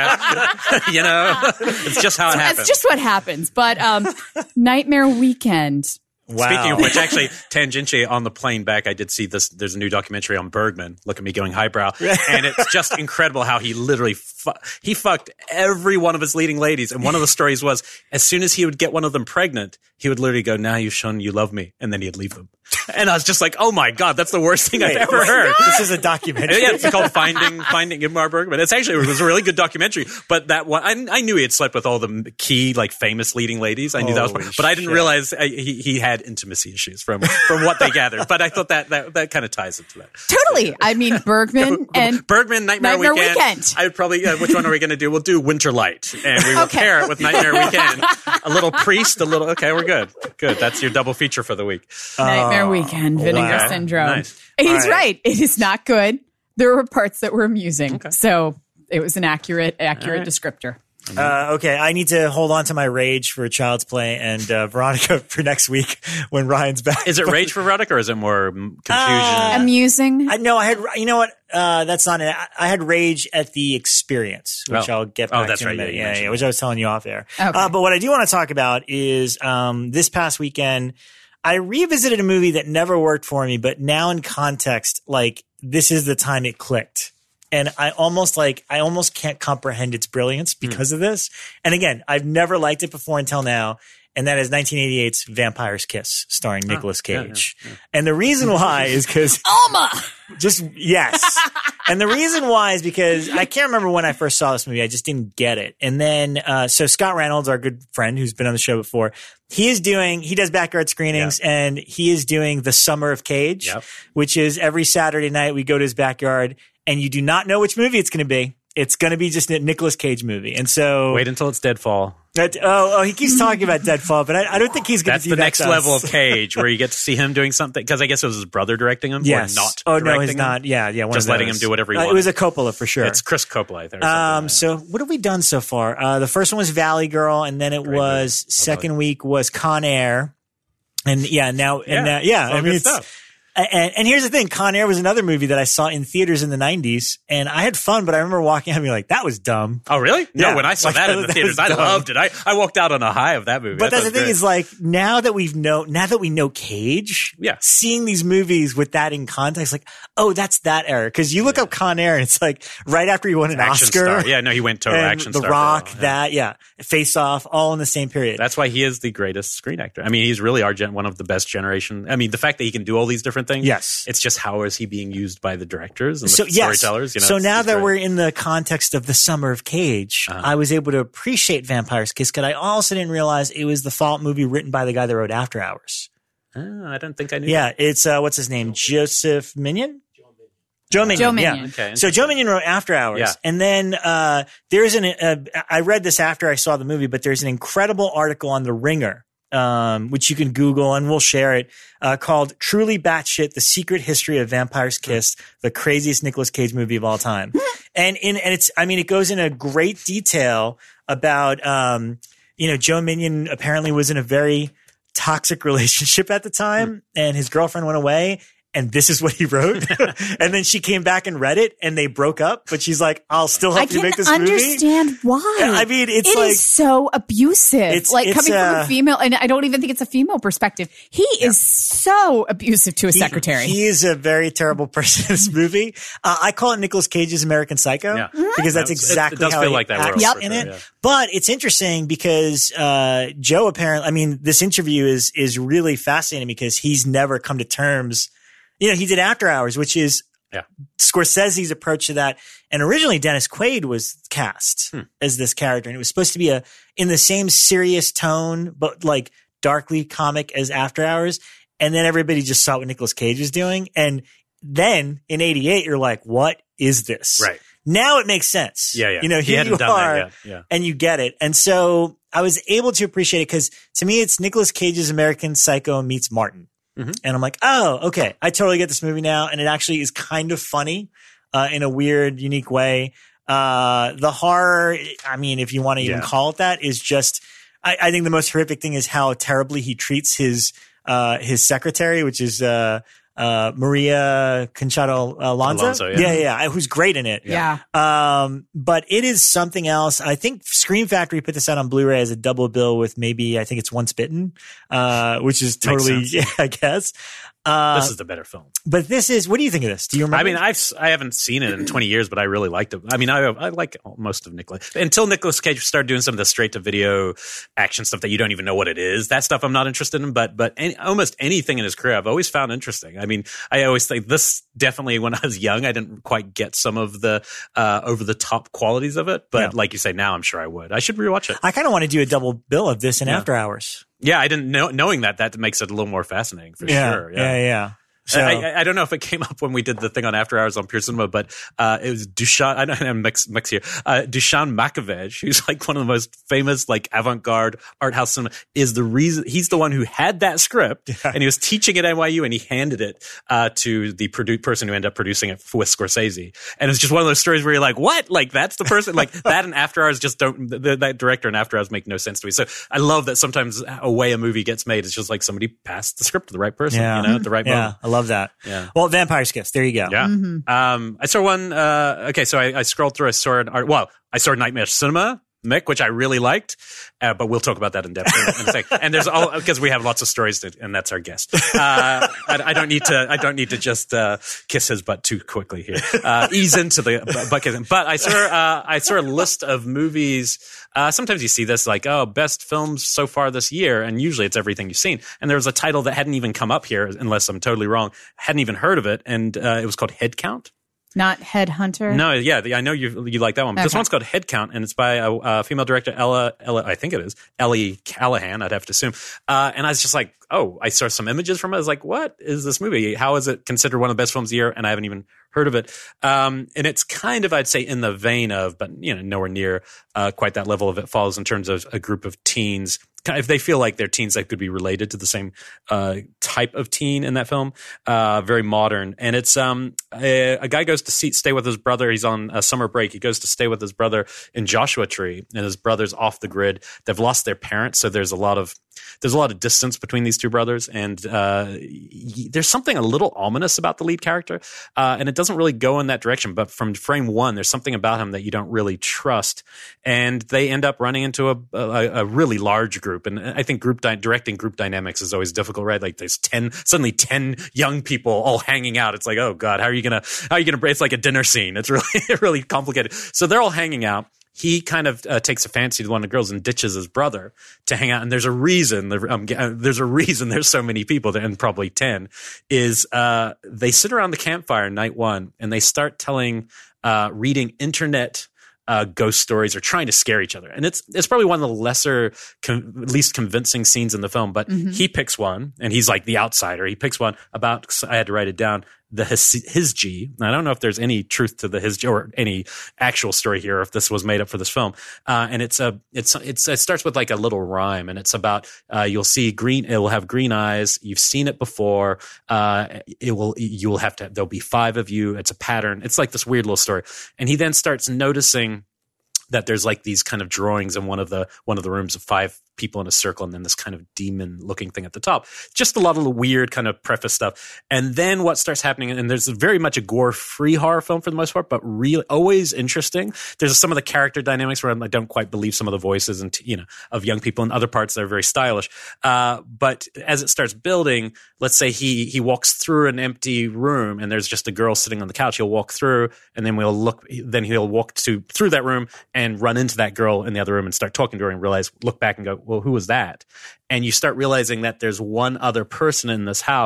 Becca. You know, it's just how it happens. It's just what happens. But Nightmare Weekend. Wow. Speaking of which, actually, tangentially on the plane back, I did see this. There's a new documentary on Bergman. Look at me going highbrow. And it's just incredible how he literally he fucked every one of his leading ladies. And one of the stories was as soon as he would get one of them pregnant, he would literally go, "Now you've shown you love me." And then he'd leave them. And I was just like, oh my God, that's the worst thing I've ever heard. This is a documentary. Yeah, it's called Finding Ingmar Bergman. It was a really good documentary. But that one, I knew he had slept with all the key, like, famous leading ladies. I knew that was one. But I didn't realize he had intimacy issues from what they gathered. But I thought that kind of ties into that. Totally. I mean, Bergman and Nightmare Weekend. I would probably, which one are we going to do? We'll do Winter Light. And we will pair it with Nightmare Weekend. A little Priest, okay, we're good. Good. That's your double feature for the week. Nightmare Weekend, Vinegar Syndrome. Nice. He's right. It is not good. There were parts that were amusing. Okay. So it was an accurate descriptor. Okay, I need to hold on to my rage for Child's Play and Veronica for next week when Ryan's back. Is it rage for Veronica or is it more confusion? Amusing? No, I had, you know what? That's not it. I had rage at the experience, which I'll get back to in a minute. Yeah, which I was telling you off air. Okay. But what I do want to talk about is this past weekend, I revisited a movie that never worked for me, but now in context, like, this is the time it clicked. And I almost can't comprehend its brilliance because of this. And again, I've never liked it before until now. And that is 1988's Vampire's Kiss, starring Nicolas Cage. Yeah. And the reason why is because Alma! Yes. And the reason why is because I can't remember when I first saw this movie. I just didn't get it. And then, so Scott Reynolds, our good friend who's been on the show before, he does backyard screenings and he is doing The Summer of Cage, which is every Saturday night we go to his backyard and you do not know which movie it's going to be. It's going to be just a Nicolas Cage movie. And so wait until it's Deadfall. He keeps talking about Deadfall, but I don't think he's going to do that. That's the next level of Cage, where you get to see him doing something. Because I guess it was his brother directing him, or not. Oh no, he's not. Yeah, just letting him do whatever he wanted. It was a Coppola for sure. It's Chris Coppola, I think. So what have we done so far? The first one was Valley Girl, and then second week was Con Air, and now. I mean, it's. Stuff. And here's the thing, Con Air was another movie that I saw in theaters in the 90s, and I had fun, but I remember walking out and being like, that was dumb. Oh, really? No, when I saw that in the theaters, I loved it. I walked out on a high of that movie. But that's the thing is, like, now that we know Cage, seeing these movies with that in context, like, oh, that's that era. Because you look up Con Air, and it's like right after he won an Oscar. Star. Yeah, no, he went total action star. The Rock, Face Off, all in the same period. That's why he is the greatest screen actor. I mean, he's really one of the best generation. I mean, the fact that he can do all these different things. Yes. It's just how is he being used by the directors and the storytellers? You know, so now that we're in the context of The Summer of Cage, I was able to appreciate Vampire's Kiss, because I also didn't realize it was the Fallout movie written by the guy that wrote After Hours. I don't think I knew. Yeah, it's what's his name? Joseph Minion? Joe Minion. Yeah. Okay. So Joe Minion wrote After Hours. And then there's I read this after I saw the movie, but there's an incredible article on The Ringer, which you can Google and we'll share it, called Truly Batshit, The Secret History of Vampire's Kiss, the craziest Nicolas Cage movie of all time. and it goes into great detail about, Joe Minion apparently was in a very toxic relationship at the time and his girlfriend went away. And this is what he wrote. And then she came back and read it and they broke up. But she's like, I'll still help you make this movie. I can understand why. I mean, it is so abusive. It's coming from a female, and I don't even think it's a female perspective. He is so abusive to his secretary. He is a very terrible person in this movie. I call it Nicolas Cage's American Psycho because that's exactly how he acts in it. Yeah. But it's interesting because Joe apparently, this interview is really fascinating because he's never come to terms. He did After Hours, which is Yeah. Scorsese's approach to that. And originally Dennis Quaid was cast as this character. And it was supposed to be in the same serious tone, but like darkly comic as After Hours. And then everybody just saw what Nicolas Cage was doing. And then in 88, you're like, what is this? Right. Now it makes sense. Yeah. You know, here you are and you get it. And so I was able to appreciate it because to me, it's Nicolas Cage's American Psycho meets Martin. Mm-hmm. And I'm like, oh, okay. I totally get this movie now. And it actually is kind of funny in a weird, unique way. The horror, I mean, if you want to even call it that, is just, I think the most horrific thing is how terribly he treats his secretary, which is Maria Conchado Alonso. Yeah, who's great in it. Yeah. But it is something else. I think Scream Factory put this out on Blu-ray as a double bill with maybe, I think it's Once Bitten, which is totally, I guess. This is the better film. But this is, what do you think of this? Do you remember? I mean, I haven't seen it in 20 years, but I really liked it. I mean, I like most of Nicolas. Until Nicolas Cage started doing some of the straight-to-video action stuff that you don't even know what it is. That stuff I'm not interested in, but almost anything in his career I've always found interesting. I mean, I always think this definitely, when I was young, I didn't quite get some of the over-the-top qualities of it. But like you say, now I'm sure I would. I should rewatch it. I kind of want to do a double bill of this in After Hours. Yeah, I didn't know. Knowing that makes it a little more fascinating for sure. Yeah. So, I don't know if it came up when we did the thing on After Hours on Pure Cinema, but it was Dusan. I don't know, mix here. Dusan Makovej, who's like one of the most famous like avant-garde art house cinema, is the reason he's the one who had that script, and he was teaching at NYU, and he handed it to the person who ended up producing it with Scorsese. And it's just one of those stories where you're like, what? Like that's the person? Like that and After Hours just don't. That director and After Hours make no sense to me. So I love that sometimes a way a movie gets made is just like somebody passed the script to the right person, at the right moment. I love that. Yeah. Well, Vampire's Kiss. There you go. Yeah. Mm-hmm. I saw one. So I scrolled through. I saw Nightmare Cinema, Mick, which I really liked, but we'll talk about that in depth in a second. And there's all because we have lots of stories, and that's our guest. I don't need to just kiss his butt too quickly here. Ease into the butt kissing. But I saw a list of movies. Sometimes you see this like, best films so far this year, and usually it's everything you've seen. And there was a title that hadn't even come up here, unless I'm totally wrong. Hadn't even heard of it, and it was called Head Count. Not Headhunter? No, I know you like that one. But This one's called Head Count, and it's by a female director, Ella, I think it is, Ellie Callahan, I'd have to assume. And I was just like, I saw some images from it. I was like, what is this movie? How is it considered one of the best films of the year? And I haven't even heard of it. And it's kind of, I'd say, in the vein of, but nowhere near quite that level of It Follows in terms of a group of teens. If they feel like they're teens that could be related to the same type of teen in that film, very modern. And it's a guy goes to stay with his brother. He's on a summer break. He goes to stay with his brother in Joshua Tree, and his brother's off the grid. They've lost their parents, so there's a lot of distance between these two brothers, and there's something a little ominous about the lead character, and it doesn't really go in that direction. But from frame one, there's something about him that you don't really trust, and they end up running into a really large group. And I think directing group dynamics is always difficult, right? Like there's suddenly 10 young people all hanging out. It's like, oh God, how are you gonna? It's like a dinner scene. It's really really complicated. So they're all hanging out. He kind of takes a fancy to one of the girls and ditches his brother to hang out. And there's a reason. There's a reason there's so many people there, and probably 10. Is they sit around the campfire night one and they start reading internet ghost stories or trying to scare each other. And it's probably one of the least convincing scenes in the film. But he picks one, and he's like the outsider. He picks one about, I had to write it down, the Hisji. I don't know if there's any truth to the Hisji or any actual story here, if this was made up for this film. And it starts with like a little rhyme, and it's about you'll see green. It will have green eyes. You've seen it before. There'll be 5 of you. It's a pattern. It's like this weird little story. And he then starts noticing that there's like these kind of drawings in one of the rooms of 5 people in a circle, and then this kind of demon looking thing at the top. Just a lot of weird kind of preface stuff. And then what starts happening, and there's very much a gore-free horror film for the most part, but really always interesting. There's some of the character dynamics where I don't quite believe some of the voices and of young people, and other parts that are very stylish. But as it starts building, let's say he walks through an empty room and there's just a girl sitting on the couch. He'll walk through, and then he'll walk through that room and run into that girl in the other room and start talking to her, and look back and go, well, who was that? And you start realizing that there's one other person in this house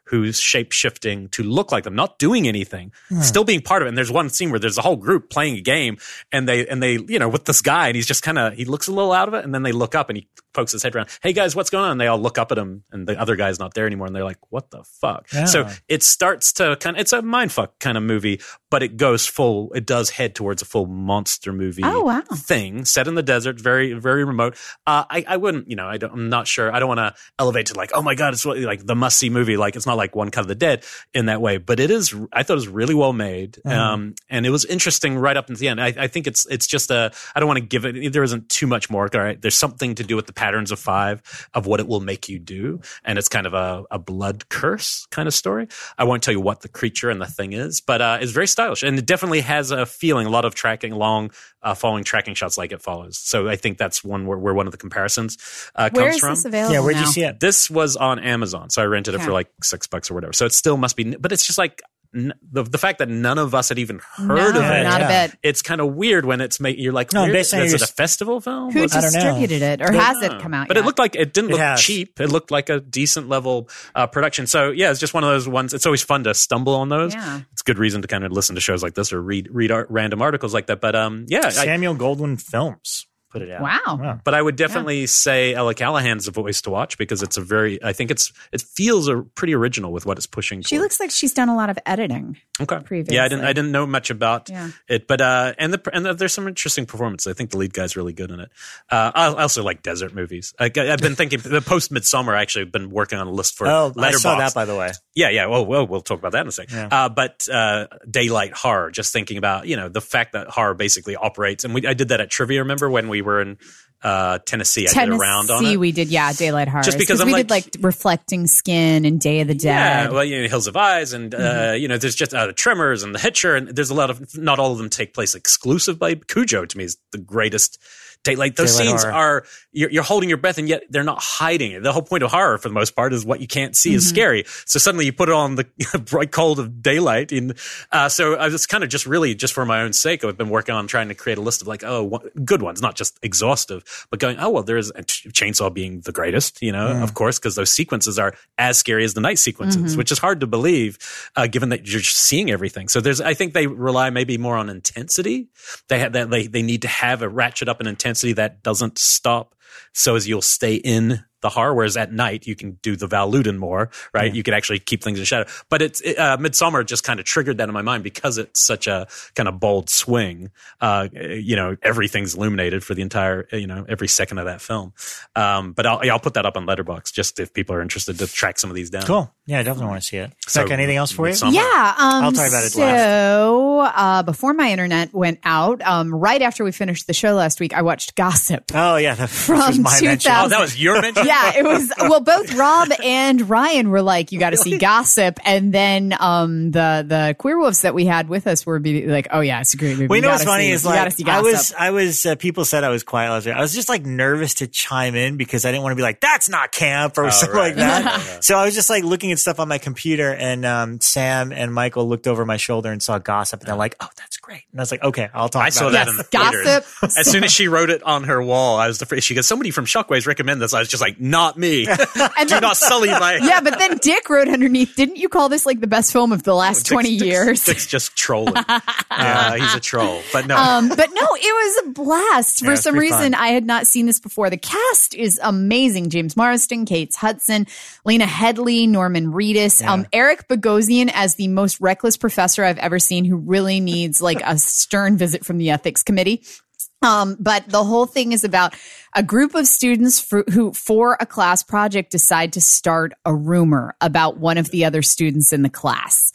who's shape-shifting to look like them, not doing anything, still being part of it. And there's one scene where there's a whole group playing a game, and they with this guy, and he's just he looks a little out of it, and then they look up and he pokes his head around. Hey guys, what's going on? And they all look up at him, and the other guy's not there anymore, and they're like, what the fuck? Yeah. So it starts to it's a mindfuck kind of movie, but it does head towards a full monster movie thing set in the desert, very, very remote. I wouldn't, I'm not sure. I don't want to elevate to like, oh my God, it's like the must-see movie. Like, it's not like One Cut of the Dead in that way, but I thought it was really well made. And it was interesting right up until the end. I think it's just I don't want to give it, there isn't too much more. All right. There's something to do with the patterns of 5 of what it will make you do. And it's kind of a blood curse kind of story. I won't tell you what the creature and the thing is, but it's very stylish, and it definitely has a feeling, a lot of long following tracking shots like it follows. So I think that's one where one of the comparisons comes from. Where is this available? Yeah, where'd now? you see it? This was on Amazon, so I rented it for like $6 or whatever. So it still must be, but it's just like the fact that none of us had even heard of it. Not a bit. It's kind of weird when you're like, is it a festival film? Who distributed it, or has it come out But yet? it looked like it didn't look cheap. It looked like a decent level production. So yeah, it's just one of those ones. It's always fun to stumble on those. Yeah. It's a good reason to kind of listen to shows like this or read random articles like that. But Samuel Goldwyn Films put it out. Wow. But I would definitely say Ella Callahan's a voice to watch, because it's it feels pretty original with what it's pushing She looks like she's done a lot of editing. Okay. Previously. Yeah, I didn't know much about it, but and there's some interesting performances. I think the lead guy's really good in it. I also like desert movies. I've been thinking the post Midsommar. I actually have been working on a list for Letterboxd. I saw that, by the way. Yeah. Well, we'll talk about that in a second. Yeah. But daylight horror. Just thinking about the fact that horror basically operates, and I did that at Trivia. Remember when we were in Tennessee? I did a round on it. We did, daylight horror. Just because we did like Reflecting Skin and Day of the Dead. Yeah, well, Hills of Eyes, and there's just the Tremors and the Hitcher, and there's a lot of, not all of them take place exclusive by Cujo. To me, is the greatest. Those scenes are, you're holding your breath, and yet they're not hiding it. The whole point of horror, for the most part, is what you can't see is scary. So suddenly you put it on the bright cold of daylight. So I was kind of just for my own sake, I've been working on trying to create a list of good ones, not just exhaustive, but going, there's Chainsaw being the greatest, of course, because those sequences are as scary as the night sequences, which is hard to believe, given that you're just seeing everything. So I think they rely maybe more on intensity. They need to have a ratchet up an intensity that doesn't stop, so as you'll stay in the horror, whereas at night you can do the Val Luden more, right? Yeah. You can actually keep things in shadow. But Midsommar just kind of triggered that in my mind, because it's such a kind of bold swing. Everything's illuminated for the entire, every second of that film. But I'll put that up on Letterboxd, just if people are interested to track some of these down. Cool. Yeah, I definitely want to see it. So, anything else for you? Yeah. I'll talk about it last. So before my internet went out, right after we finished the show last week, I watched Gossip. Oh yeah, that was my mention. Oh, that was your mention. Yeah, it was. Well, both Rob and Ryan were like, "You got to see Gossip," and then the Queer Wolves that we had with us were like, "Oh yeah, it's a great movie." Well, you know what's funny is like, I was people said I was quiet last week. I was just like nervous to chime in, because I didn't want to be like, "That's not camp" or something like that. Right. So I was just like looking at stuff on my computer, and Sam and Michael looked over my shoulder and saw Gossip, and they're like, "Oh, that's great." And I was like, "Okay, I'll talk." I saw that in the Gossip. As soon as she wrote it on her wall, I was afraid. She goes, "Somebody from Shockwaves recommended this." I was just like, "Not me." Do not sully my. Yeah, but then Dick wrote underneath, "Didn't you call this like the best film of the last 20 years?" Dick's just trolling. He's a troll. But no. But no, it was a blast. For some reason, I had not seen this before. The cast is amazing. James Marsden, Kate Hudson, Lena Headey, Norman Reedus, Eric Bogosian as the most reckless professor I've ever seen, who really needs like a stern visit from the ethics committee. But the whole thing is about a group of students who, for a class project, decide to start a rumor about one of the other students in the class.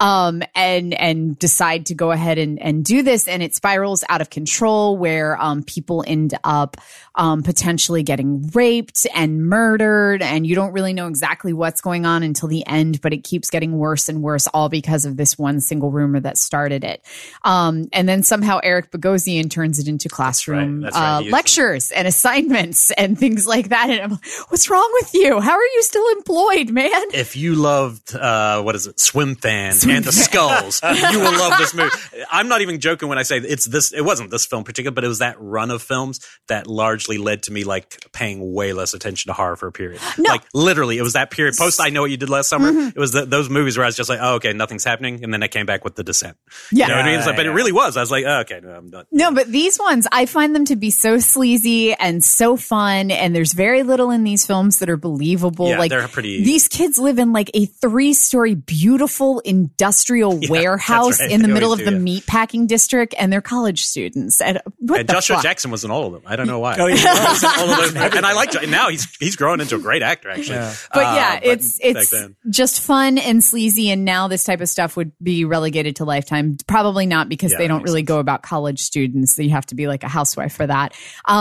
And decide to go ahead and do this. And it spirals out of control, where, people end up, potentially getting raped and murdered. And you don't really know exactly what's going on until the end, but it keeps getting worse and worse, all because of this one single rumor that started it. And then somehow Eric Bogosian turns it into classroom, That's right. lectures and assignments and things like that. And I'm like, what's wrong with you? How are you still employed, man? If you loved, Swim Fan, and the skulls. You will love this movie. I'm not even joking when I say it's this. It wasn't this film in particular, but it was that run of films that largely led to me like paying way less attention to horror for a period. No. Like literally, it was that period. Post I Know What You Did Last Summer. It was those movies where I was just like, oh, okay, nothing's happening, and then I came back with The Descent. Yeah. You know what I mean? But it really was. I was like, oh, okay, no, I'm done. No, but these ones, I find them to be so sleazy and so fun, and there's very little in these films that are believable. Yeah, like they're pretty. These kids live in like a 3-story beautiful industrial warehouse right. in the They middle of always the do, meatpacking district, and they're college students. And what the Joshua fuck? Jackson was in all of them. I don't know why. Oh, yeah. He's in all of those movies. And I like now he's growing into a great actor actually. Yeah. But yeah, but it's back then. just fun and sleazy. And now this type of stuff would be relegated to Lifetime. Probably not, because Yeah, they that don't makes really sense. go about college students. So you have to be like a housewife for that.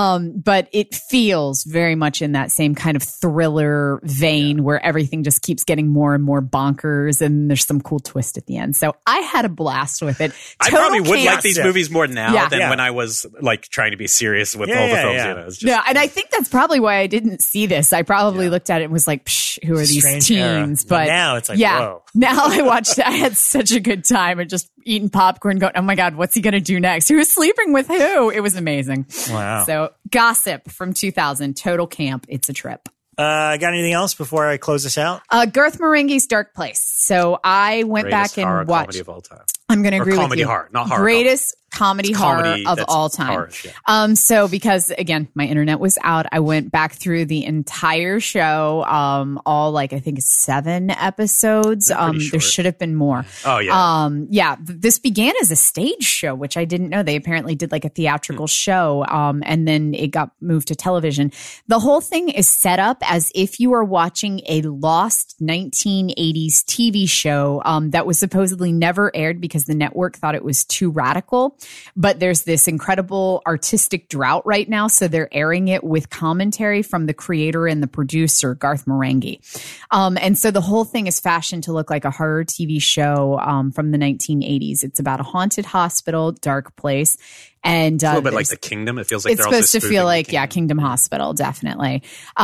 But it feels very much in that same kind of thriller vein where everything just keeps getting more and more bonkers, and there's some cool twist at the end. So I had a blast with it. I Total probably would chaos. like these movies more now Yeah. than Yeah. when I was like trying to be serious with Yeah, all the yeah, films. yeah. You know, it's just, Yeah, and I think that's probably why I didn't see this. I probably looked at it and was like, Psh, who are these Strange era. teens? But But now it's like, yeah, whoa. now I watched it. I had such a good time and just eating popcorn going, oh my God, what's he going to do next? Who's sleeping with who? It was amazing. Wow. So Gossip from 2000, Total Camp. It's a trip. Got anything else before I close this out? Garth Marenghi's Dark Place. So I went greatest back horror and watched. comedy of all time. I'm going to Or agree with comedy you. horror, not horror Greatest comedy horror comedy of that's all time. horror-ish, yeah. So because again, my internet was out, I went back through the entire show, all like, I think it's 7 episodes. They're pretty There short. should have been more. Oh yeah. This began as a stage show, which I didn't know. They apparently did like a theatrical show. And then it got moved to television. The whole thing is set up as if you are watching a lost 1980s TV show, that was supposedly never aired because the network thought it was too radical. But there's this incredible artistic drought right now. So they're airing it with commentary from the creator and the producer, Garth Marenghi. And so the whole thing is fashioned to look like a horror TV show from the 1980s. It's about a haunted hospital, dark place. And It's a little bit like The Kingdom. It feels like it's they're also supposed to spoofing feel The like, yeah, Kingdom. Kingdom Hospital, definitely.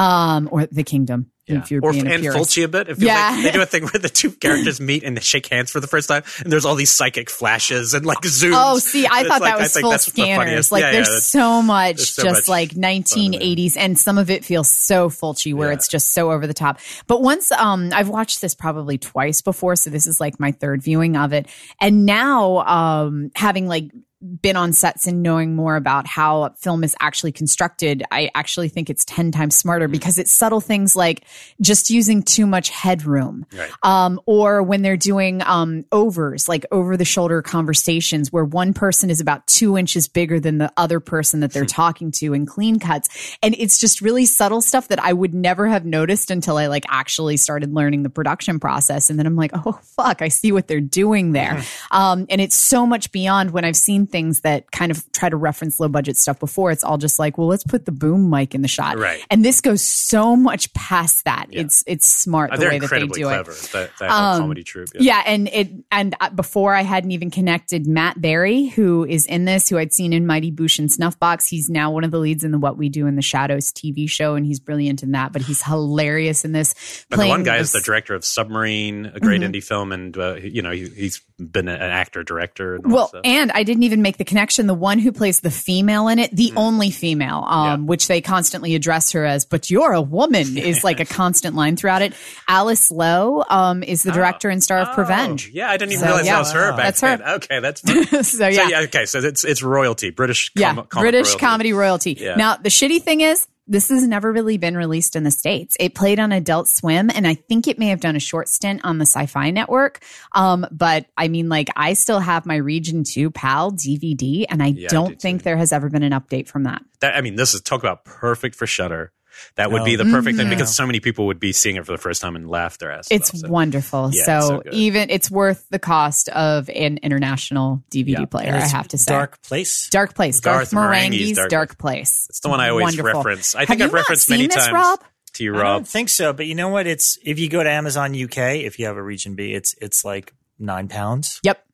Or The Kingdom. Yeah. If you're Or being a and purist. Fulci a bit. It feels Yeah. like they do a thing where the two characters meet and they shake hands for the first time, and there's all these psychic flashes and like zooms. Oh, see, I It's thought like- that I was think full that's the scanners. funniest. Like, Yeah, there's that's- so much there's so just much like 1980s, and some of it feels so Fulci, where Yeah. it's just so over the top. But once, I've watched this probably twice before, so this is like my third viewing of it, and now, having like been on sets and knowing more about how film is actually constructed, I actually think it's 10 times smarter because it's subtle things like just using too much headroom. Right. Or when they're doing overs, like over the shoulder conversations where one person is about 2 inches bigger than the other person that they're talking to in clean cuts. And it's just really subtle stuff that I would never have noticed until I like actually started learning the production process. And then I'm like, oh, fuck, I see what they're doing there. And it's so much beyond when I've seen things that kind of try to reference low budget stuff before. It's all just like, well, let's put the boom mic in the shot. Right. And this goes so much past that. Yeah. It's smart the They're way that they incredibly do clever. it. That whole comedy troupe. Yeah, and before I hadn't even connected Matt Berry, who is in this, who I'd seen in Mighty Boosh and Snuffbox. He's now one of the leads in the What We Do in the Shadows TV show, and he's brilliant in that. But he's hilarious in this. And the one guy is the director of Submarine, a great indie film, and he's been an actor, director. And all that Well, stuff. and I didn't even make the connection. The one who plays the female in it, the only female, which they constantly address her as, but you're a woman, is like a constant line throughout it. Alice Lowe is the director and star of Prevenge. Yeah, I didn't even So, realize yeah. that was her back That's her. then. Okay, that's fun. So yeah, okay, so it's royalty, British comic British royalty. comedy royalty. Yeah. Now, the shitty thing is, this has never really been released in the States. It played on Adult Swim, and I think it may have done a short stint on the Sci-Fi Network. But I mean, like, I still have my Region 2 PAL DVD, and I do don't think too. there has ever been an update from that. This is talk about perfect for Shudder. That would be the perfect thing because so many people would be seeing it for the first time and laugh their ass It's off. So, wonderful. yeah, so so good. even it's worth the cost of an international DVD player, And I it's have to say. Dark Place. Dark Place. Garth Garth Marenghi's Marenghi's Dark Dark Place. It's the one I always Wonderful. reference. I Have think you I've not referenced seen many this, times Rob? to you, I Rob. don't think so, but you know what? It's if you go to Amazon UK, if you have a Region B, it's like £9. Yep.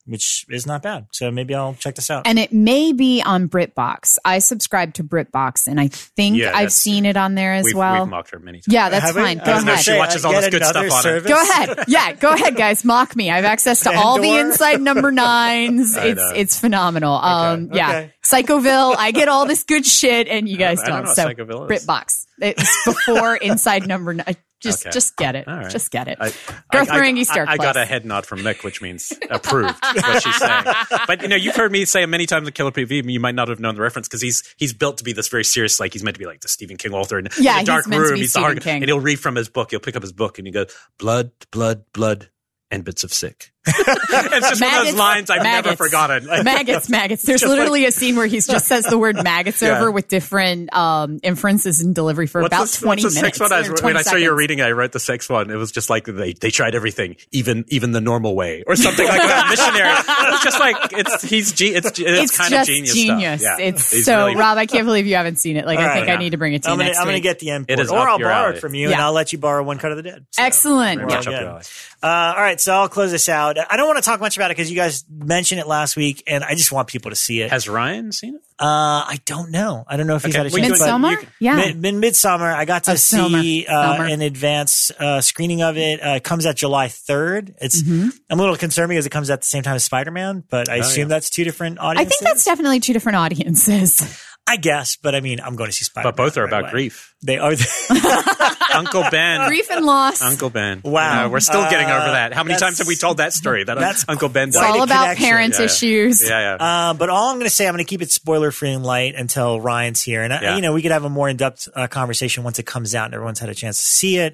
which is not bad. So maybe I'll check this out. And it may be on BritBox. I subscribe to BritBox, and I think Yeah, I've seen it on there as We've well. mocked her many times. Yeah, that's Have we? fine. Go I was gonna ahead. She watches all yet this good another stuff on it. service? Go ahead. Yeah, go ahead, guys. Mock me. I have access to all the Andor? inside number 9s. I know. It's phenomenal. Yeah. okay. Psychoville, I get all this good shit, and you guys I don't don't. know what So Psychoville is. BritBox. It's before inside number 9. Just get it. All right. Just get it. Garth Marenghi Star I got Plus. a head nod from Mick, which means approved what she's saying. But you've heard me say many times in Killer PV, you might not have known the reference because he's built to be this very serious, like he's meant to be like the Stephen King author. And Yeah, in a dark he's meant to room, be he's the Stephen hard, King. and he'll read from his book. He'll pick up his book and he goes, blood, blood, blood, and bits of sick. It's just one of those lines I've never forgotten. Maggots. There's literally a scene where he just says the word maggots Yeah. over with different inferences and delivery for about 20 what's the minutes. sixth one? or 20 When I saw you seconds. reading it, I wrote the sixth one. It was just like they tried everything, even the normal way, or something like that. Missionary. It was just like it's kind just of genius. genius. Stuff. Yeah. It's He's so really- Rob, I can't believe you haven't seen it. Like All I right, think yeah. I need to bring it to you I'm next gonna week. get the import, It is or up I'll your borrow alley. it from you, Yeah. and I'll let you borrow One Cut of the Dead. So. Excellent. Very Yeah. much up good. your alley. All right, so I'll close this out. I don't want to talk much about it because you guys mentioned it last week, and I just want people to see it. Has Ryan seen it? I don't know. I don't know if he's Okay, had a we chance. can- but Midsommar? Yeah. Midsummer. I got to Summer. see Summer. an advance screening of it. It comes out July 3rd. I'm a little concerned because it comes out at the same time as Spider-Man, but I assume that's two different I audiences. think that's definitely two different audiences. I guess, but I mean, I'm going to see Spider-Man. But both are right about away. grief. They are. Uncle Ben. Grief and loss. Uncle Ben. Wow. Yeah, we're still getting over that. How many that's- times have we told that story? that's Uncle Ben It's died. all a about connection. parent Yeah. issues. Yeah. But all I'm going to say, I'm going to keep it spoiler free and light until Ryan's here. And, we could have a more in-depth conversation once it comes out and everyone's had a chance to see it.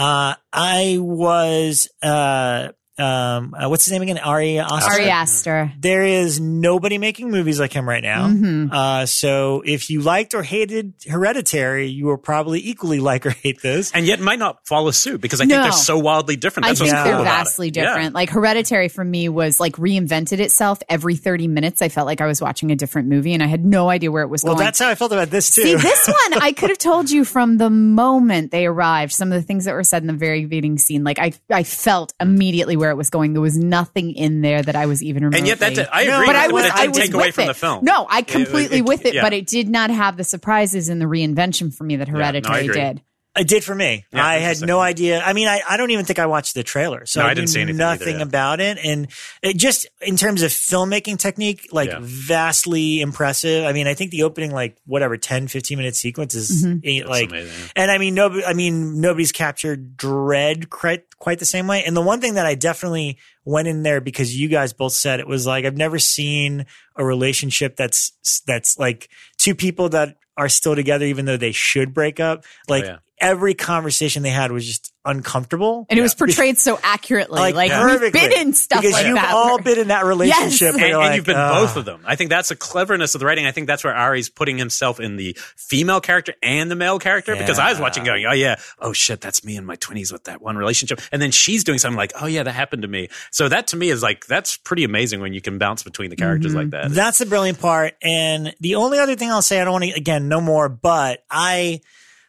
I was, what's his name again? Ari Aster. Ari Aster. There is nobody making movies like him right now. Mm-hmm. So if you liked or hated Hereditary, you will probably equally like or hate this. And yet might not follow suit because I think No. they're so wildly different. I That's think what's they're cool about it. vastly Yeah. different. Like Hereditary for me was like reinvented itself every 30 minutes. I felt like I was watching a different movie and I had no idea where it was Well, going. that's how I felt about this too. See, this one, I could have told you from the moment they arrived, some of the things that were said in the very beginning scene. Like I felt immediately where it was going. There was nothing in there that I was even remotely. And yet I agree. No, with But it, I was, it I didn't was take away with from it. the film. No, I completely with it, yeah. but it did not have the surprises and the reinvention for me that I Hereditary agree. did. It did for me. Yeah, I had no 100%. idea. I mean, I don't even think I watched the trailer. So No, I I didn't see knew anything nothing either, yeah. about it. And it just in terms of filmmaking technique, like Yeah. vastly impressive. I mean, I think the opening, 10, 15 minute sequence is like, amazing, yeah. and I mean, nobody's captured dread quite the same way. And the one thing that I definitely went in there because you guys both said it was like, I've never seen a relationship that's like two people that are still together, even though they should break up. Like yeah. every conversation they had was just uncomfortable. And it was portrayed so accurately. Like we've perfectly. been in stuff because like you've that. all where- been in that relationship. Yes. where you're And like, you've been "Ugh." both of them. I think that's the cleverness of the writing. I think that's where Ari's putting himself in the female character and the male character because I was watching going, oh yeah, oh shit, that's me in my 20s with that one relationship. And then she's doing something like, oh yeah, that happened to me. So that to me is like, that's pretty amazing when you can bounce between the characters like that. That's the brilliant part. And the only other thing I'll say, I don't want to, again, no more, but I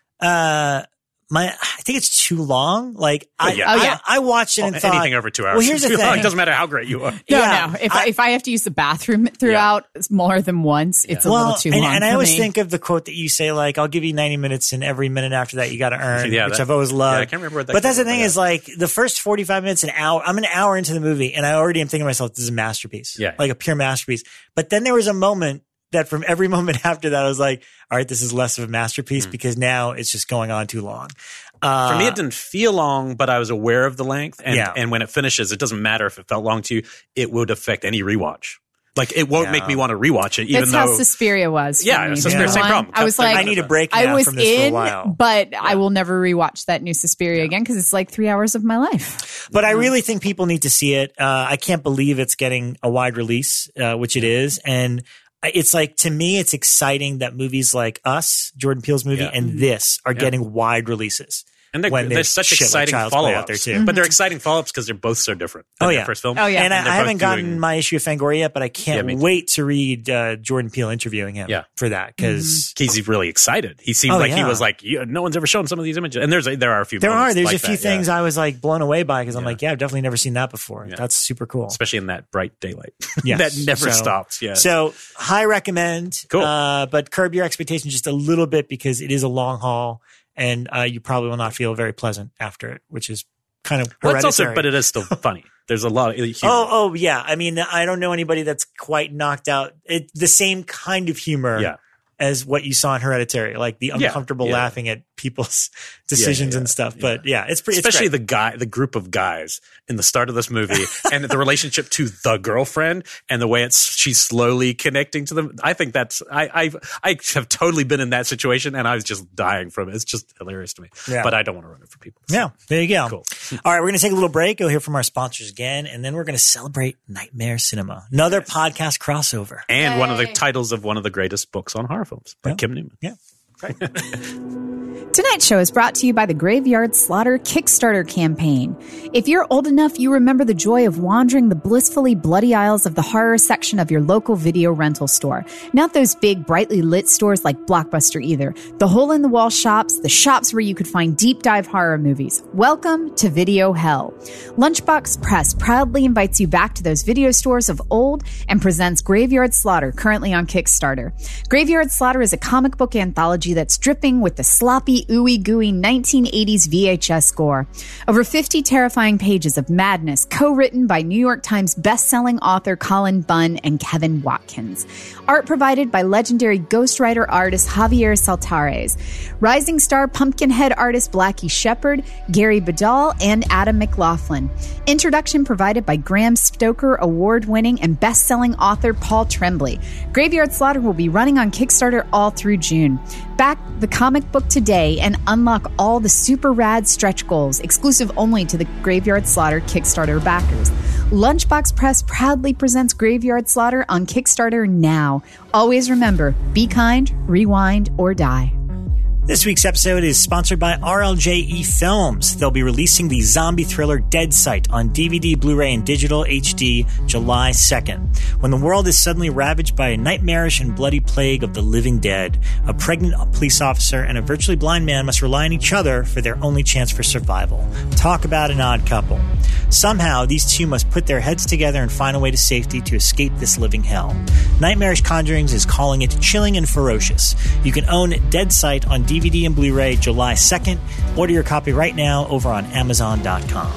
think it's too long. Like, I watched it and thought, Anything over 2 hours. Well, here's the is too long. thing. It doesn't matter how great you are. No. Yeah, If I have to use the bathroom throughout more than once, it's a little too long. And I for always me. think of the quote that you say, like, I'll give you 90 minutes and every minute after that you got to earn, Yeah, which that- I've always loved. yeah, I can't remember what that But that's the came thing from, is, like, the first 45 minutes, an hour, I'm an hour into the movie and I already am thinking to myself, this is a masterpiece. Yeah. Like a pure masterpiece. But then there was a moment that from every moment after that, I was like, all right, this is less of a masterpiece because now it's just going on too long. For me, it didn't feel long, but I was aware of the length. And, Yeah. and when it finishes, it doesn't matter if it felt long to you. It would affect any rewatch. Like, it won't make me want to rewatch it, even That's though. how Suspiria was. for Yeah, me. Suspiria, The same one- problem. I was Cut 30 like, I need a break now I was from this for a in, while. but I will never rewatch that new Suspiria again because it's like 3 hours of my life. But I really think people need to see it. I can't believe it's getting a wide release, which it is. And it's like, to me, it's exciting that movies like Us, Jordan Peele's movie, Yeah. and this are getting wide releases. And when there's such shit like exciting Child's Play follow-ups out there too. But they're exciting follow-ups because they're both so different than their first film. Oh, yeah. And I they're haven't both gotten doing- my issue of Fangoria yet, but I can't me too. wait to read Jordan Peele interviewing him for that because He's really excited. He seemed like he was like, no one's ever shown some of these images. And there are a few. there's like a few that, things I was like blown away by because I'm like, I've definitely never seen that before. Yeah. That's super cool. especially in that bright daylight. Yes. that never stops. Yeah. So high recommend. Cool. But curb your expectations just a little bit because it is a long haul and you probably will not feel very pleasant after it, which is kind of hereditary. But it is still funny. There's a lot of humor. Oh yeah. I mean, I don't know anybody that's quite knocked out. The same kind of humor as what you saw in Hereditary, like the uncomfortable laughing at people's decisions and stuff. But it's pretty. Especially it's the group of guys in the start of this movie, and the relationship to the girlfriend, and the way she's slowly connecting to them. I think that's I have totally been in that situation, and I was just dying from it. It's just hilarious to me. Yeah. But I don't want to run it for people. So. Yeah, there you go. Cool. All right, we're going to take a little break. Go hear from our sponsors again, and then we're going to celebrate Nightmare Cinema, another podcast crossover. And one of the titles of one of the greatest books on horror films by Kim Newman. Yeah. Tonight's show is brought to you by the Graveyard Slaughter Kickstarter campaign. If you're old enough, you remember the joy of wandering the blissfully bloody aisles of the horror section of your local video rental store. Not those big, brightly lit stores like Blockbuster either. The hole-in-the-wall shops, the shops where you could find deep dive horror movies. Welcome to Video Hell. Lunchbox Press proudly invites you back to those video stores of old and presents Graveyard Slaughter, currently on Kickstarter. Graveyard Slaughter is a comic book anthology that's dripping with the sloppy, ooey-gooey 1980s VHS gore. Over 50 terrifying pages of madness, co-written by New York Times best-selling author Colin Bunn and Kevin Watkins. Art provided by legendary ghostwriter artist Javier Saltares. Rising star Pumpkinhead artist Blackie Shepherd, Gary Badal, and Adam McLaughlin. Introduction provided by Graham Stoker award-winning and best-selling author Paul Tremblay. Graveyard Slaughter will be running on Kickstarter all through June. Back the comic book today and unlock all the super rad stretch goals, exclusive only to the Graveyard Slaughter Kickstarter backers. Lunchbox Press proudly presents Graveyard Slaughter on Kickstarter now. Always remember, be kind, rewind, or die. This week's episode is sponsored by RLJE Films. They'll be releasing the zombie thriller Dead Sight on DVD, Blu-ray, and digital HD July 2nd. When the world is suddenly ravaged by a nightmarish and bloody plague of the living dead, a pregnant police officer and a virtually blind man must rely on each other for their only chance for survival. Talk about an odd couple. Somehow, these two must put their heads together and find a way to safety to escape this living hell. Nightmarish Conjurings is calling it chilling and ferocious. You can own Dead Sight on DVD and Blu-ray July 2nd. Order your copy right now over on Amazon.com.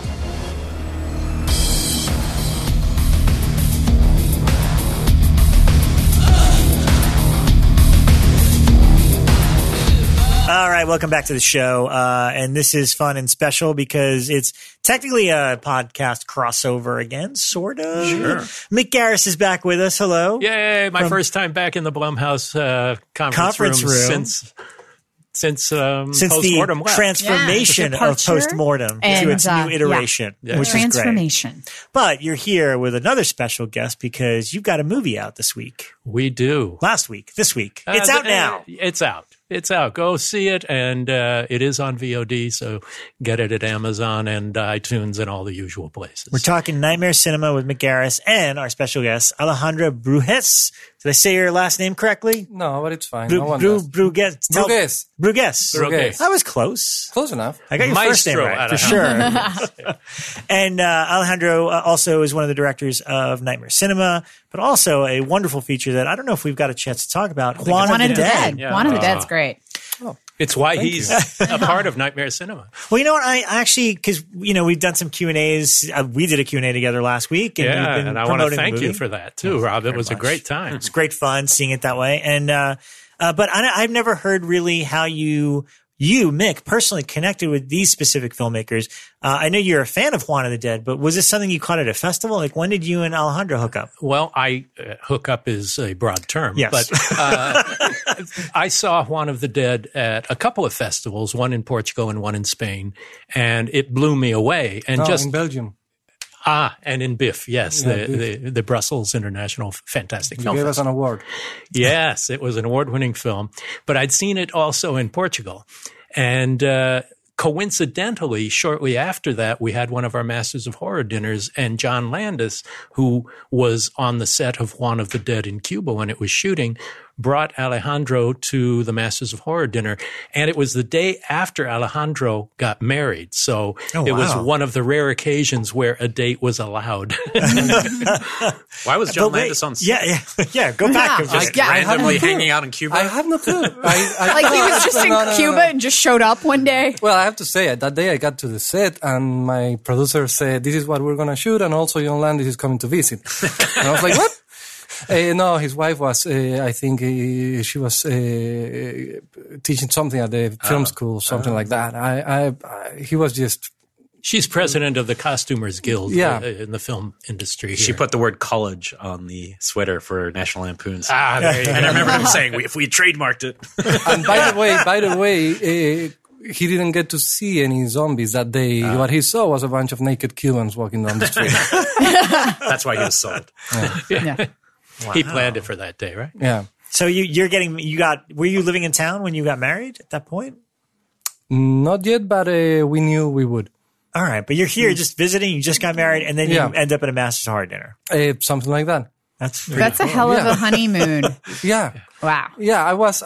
All right, welcome back to the show. And this is fun and special because it's technically a podcast crossover again, sort of. Sure. Mick Garris is back with us. Hello. Yay, my first time back in the Blumhouse conference room since Postmortem the left. transformation of Postmortem to its new iteration, which is transformation. great. But you're here with another special guest because you've got a movie out this week. We do. This week. It's out now. It's out. It's out. Go see it, and it is on VOD, so get it at Amazon and iTunes and all the usual places. We're talking Nightmare Cinema with Mick Garris and our special guest, Alejandra Brugués. Did I say your last name correctly? No, but it's fine. No one does. Brugués. Brugués. I was close. Close enough. I got your first name right, for sure. And Alejandro also is one of the directors of Nightmare Cinema, but also a wonderful feature that I don't know if we've got a chance to talk about, Juan of the Dead. Yeah. Juan of the Dead's great. It's why he's a part of Nightmare Cinema. Well, you know what? I actually, because, we've done some Q&As. We did a Q&A together last week. And we've been and I want to promoting thank the you movie. for that, too, Rob. It was a great time. It's great fun seeing it that way. And but I've never heard really how you, Mick, personally connected with these specific filmmakers. I know you're a fan of Juan of the Dead, but was this something you caught at a festival? Like, when did you and Alejandro hook up? Well, hook up is a broad term. Yes. But I saw Juan of the Dead at a couple of festivals, one in Portugal and one in Spain, and it blew me away. And in Belgium. And in BIF, yes, the Brussels International Fantastic You Film gave us Festival. an award. Yes, it was an award-winning film, but I'd seen it also in Portugal. And coincidentally, shortly after that, we had one of our Masters of Horror dinners, and John Landis, who was on the set of Juan of the Dead in Cuba when it was shooting, brought Alejandro to the Masters of Horror dinner. And it was the day after Alejandro got married. So it was one of the rare occasions where a date was allowed. Why was John Landis on set? Yeah. Go back. Just randomly hanging out in Cuba? I have no clue. Like he was just in Cuba and just showed up one day. Well, I have to say, that day I got to the set and my producer said, this is what we're going to shoot, and also John Landis is coming to visit. And I was like, what? No, his wife was, I think she was teaching something at the film school, something like that. He was just... She's president of the Costumers Guild in the film industry here. She put the word college on the sweater for National Lampoon's. There you go. And I remember him saying, if we trademarked it. And by the way, he didn't get to see any zombies that day. What he saw was a bunch of naked Cubans walking down the street. That's why he was sold. Yeah. Wow. He planned it for that day, right? Yeah. So were you living in town when you got married at that point? Not yet, but we knew we would. All right. But you're here just visiting. You just got married, and then you end up at a Masters of Horror dinner. Something like that. That's a hell of a honeymoon. Yeah. Wow. Yeah,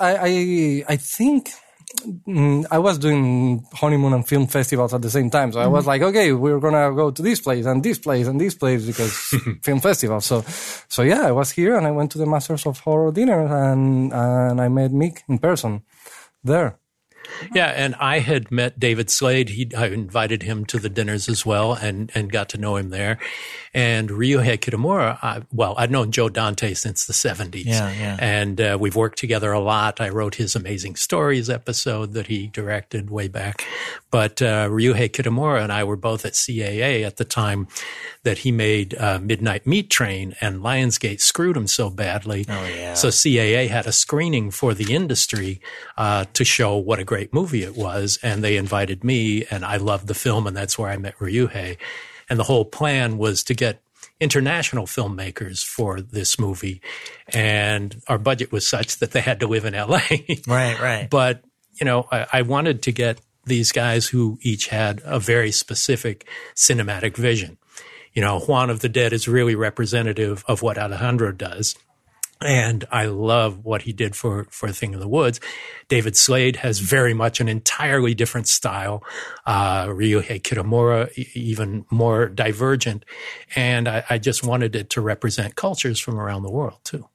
I think I was doing honeymoon and film festivals at the same time. So I was like, okay, we're going to go to this place and this place and this place because film festival. So yeah, I was here and I went to the Masters of Horror dinner and I met Mick in person there. Yeah, and I had met David Slade. I invited him to the dinners as well and got to know him there. And Ryuhei Kitamura, I'd known Joe Dante since the 70s. Yeah. And we've worked together a lot. I wrote his Amazing Stories episode that he directed way back. But Ryuhei Kitamura and I were both at CAA at the time that he made Midnight Meat Train, and Lionsgate screwed him so badly. Oh, yeah. So CAA had a screening for the industry to show what a great movie it was, and they invited me, and I loved the film, and that's where I met Ryuhei. And the whole plan was to get international filmmakers for this movie, and our budget was such that they had to live in LA. Right. But, I wanted to get these guys who each had a very specific cinematic vision. Juan of the Dead is really representative of what Alejandro does. And I love what he did for Thing in the Woods. David Slade has very much an entirely different style. Ryuhei Kitamura, even more divergent. And I just wanted it to represent cultures from around the world, too.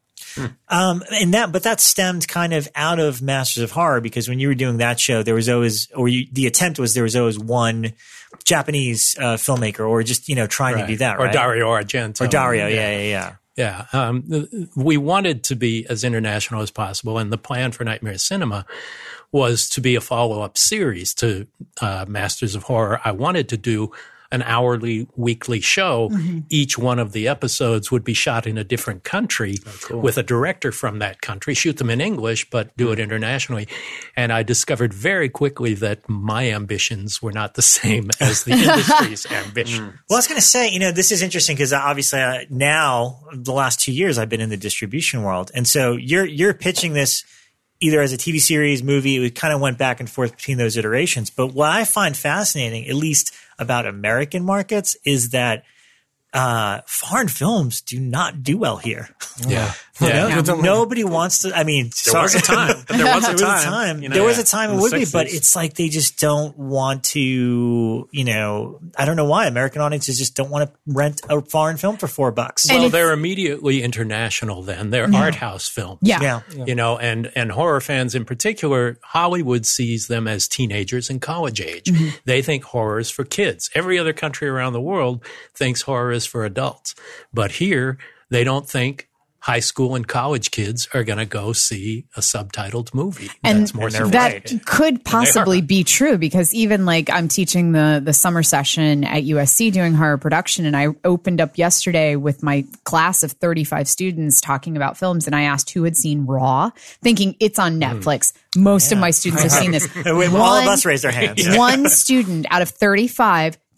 But that stemmed kind of out of Masters of Horror, because when you were doing that show, there was always, the attempt was there was always one Japanese filmmaker, or just, trying to do that, right? Or Dario Argento. Or Dario, yeah. Yeah. We wanted to be as international as possible, and the plan for Nightmare Cinema was to be a follow-up series to Masters of Horror. I wanted to do an hourly, weekly show. Mm-hmm. Each one of the episodes would be shot in a different country with a director from that country, shoot them in English, but do it internationally. And I discovered very quickly that my ambitions were not the same as the industry's ambitions. Well, I was going to say, this is interesting because obviously now, the last 2 years, I've been in the distribution world. And so you're pitching this either as a TV series, movie. It kind of went back and forth between those iterations. But what I find fascinating, at least about American markets, is that foreign films do not do well here. Yeah. Nobody wants to. I mean, there was a time. There was a time. There was a time it would be, but it's like they just don't want to. I don't know why American audiences just don't want to rent a foreign film for $4. Well, they're immediately international. Then they're art house films. Yeah. And horror fans in particular, Hollywood sees them as teenagers and college age. Mm-hmm. They think horror is for kids. Every other country around the world thinks horror is for adults, but here they don't think high school and college kids are going to go see a subtitled movie. And that's more that could possibly be true, because even I'm teaching the summer session at USC doing horror production, and I opened up yesterday with my class of 35 students talking about films, and I asked who had seen Raw, thinking it's on Netflix. Most of my students have seen this. All of us raised our hands. One student out of 35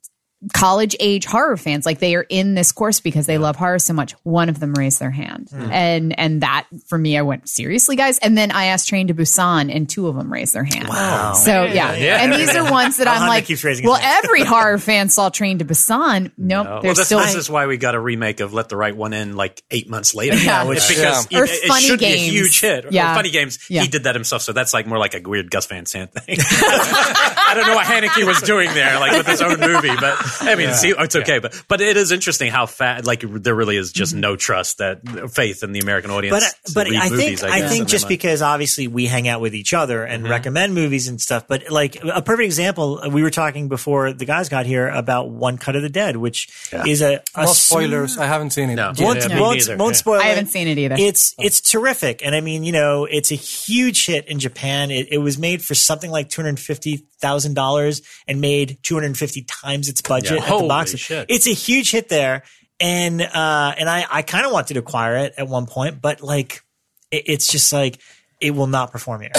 college age horror fans. Like they are in this course because they love horror so much. One of them raised their hand. And that for me, I went, seriously, guys? And then I asked Train to Busan and 2 of them raised their hand. Wow. So yeah. And these are ones that I'm like, well, every horror fan saw Train to Busan. Nope. This is why we got a remake of Let the Right One In like 8 months later. It's because or it Funny should Games. be a huge hit. Yeah. Or Funny Games, he did that himself. So that's like more like a weird Gus Van Sant thing. I don't know what Haneke was doing there, like with his own movie, but I mean, it's okay. But it is interesting how like there really is just no trust, faith in the American audience. But to read movies, I think just because obviously we hang out with each other and recommend movies and stuff, but like a perfect example, we were talking before the guys got here about One Cut of the Dead, which is a no spoilers. I haven't seen it. No. Won't spoil it. I haven't seen it either. It's terrific. And I mean, it's a huge hit in Japan. It was made for something like $250,000 and made 250 times its budget at the box. Shit. It's a huge hit there. And I kind of wanted to acquire it at one point, but like, it's just like, it will not perform here.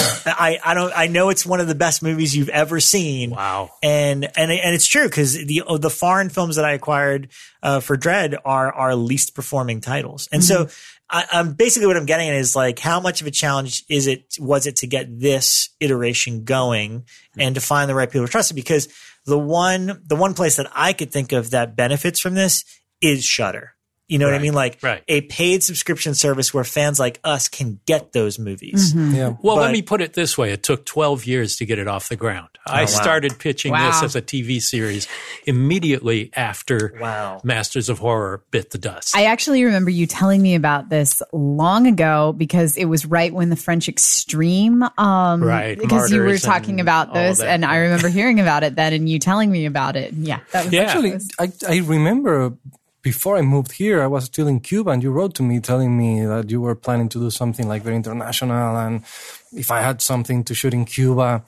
I know it's one of the best movies you've ever seen. Wow. And it's true because the foreign films that I acquired for Dread are our least performing titles. And so I'm basically what I'm getting at is like, how much of a challenge was it to get this iteration going and to find the right people to trust it? Because the one place that I could think of that benefits from this is Shudder. You know what I mean? Like a paid subscription service where fans like us can get those movies. Yeah. Well, let me put it this way. It took 12 years to get it off the ground. I started pitching this as a TV series immediately after Masters of Horror bit the dust. I actually remember you telling me about this long ago because it was right when the French Extreme, because you were talking about this and I remember hearing about it then and you telling me about it. Yeah. That was Actually, I remember before I moved here, I was still in Cuba and you wrote to me telling me that you were planning to do something like very international and if I had something to shoot in Cuba.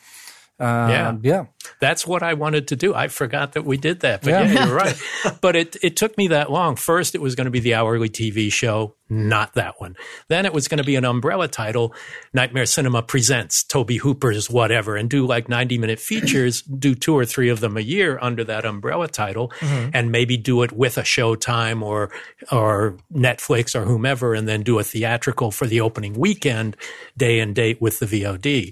That's what I wanted to do. I forgot that we did that, but you're right. But it took me that long. First, it was going to be the hourly TV show, not that one. Then it was going to be an umbrella title, Nightmare Cinema Presents Tobe Hooper's whatever, and do like 90-minute features, do 2 or 3 of them a year under that umbrella title, and maybe do it with a Showtime or Netflix or whomever, and then do a theatrical for the opening weekend, day and date with the VOD.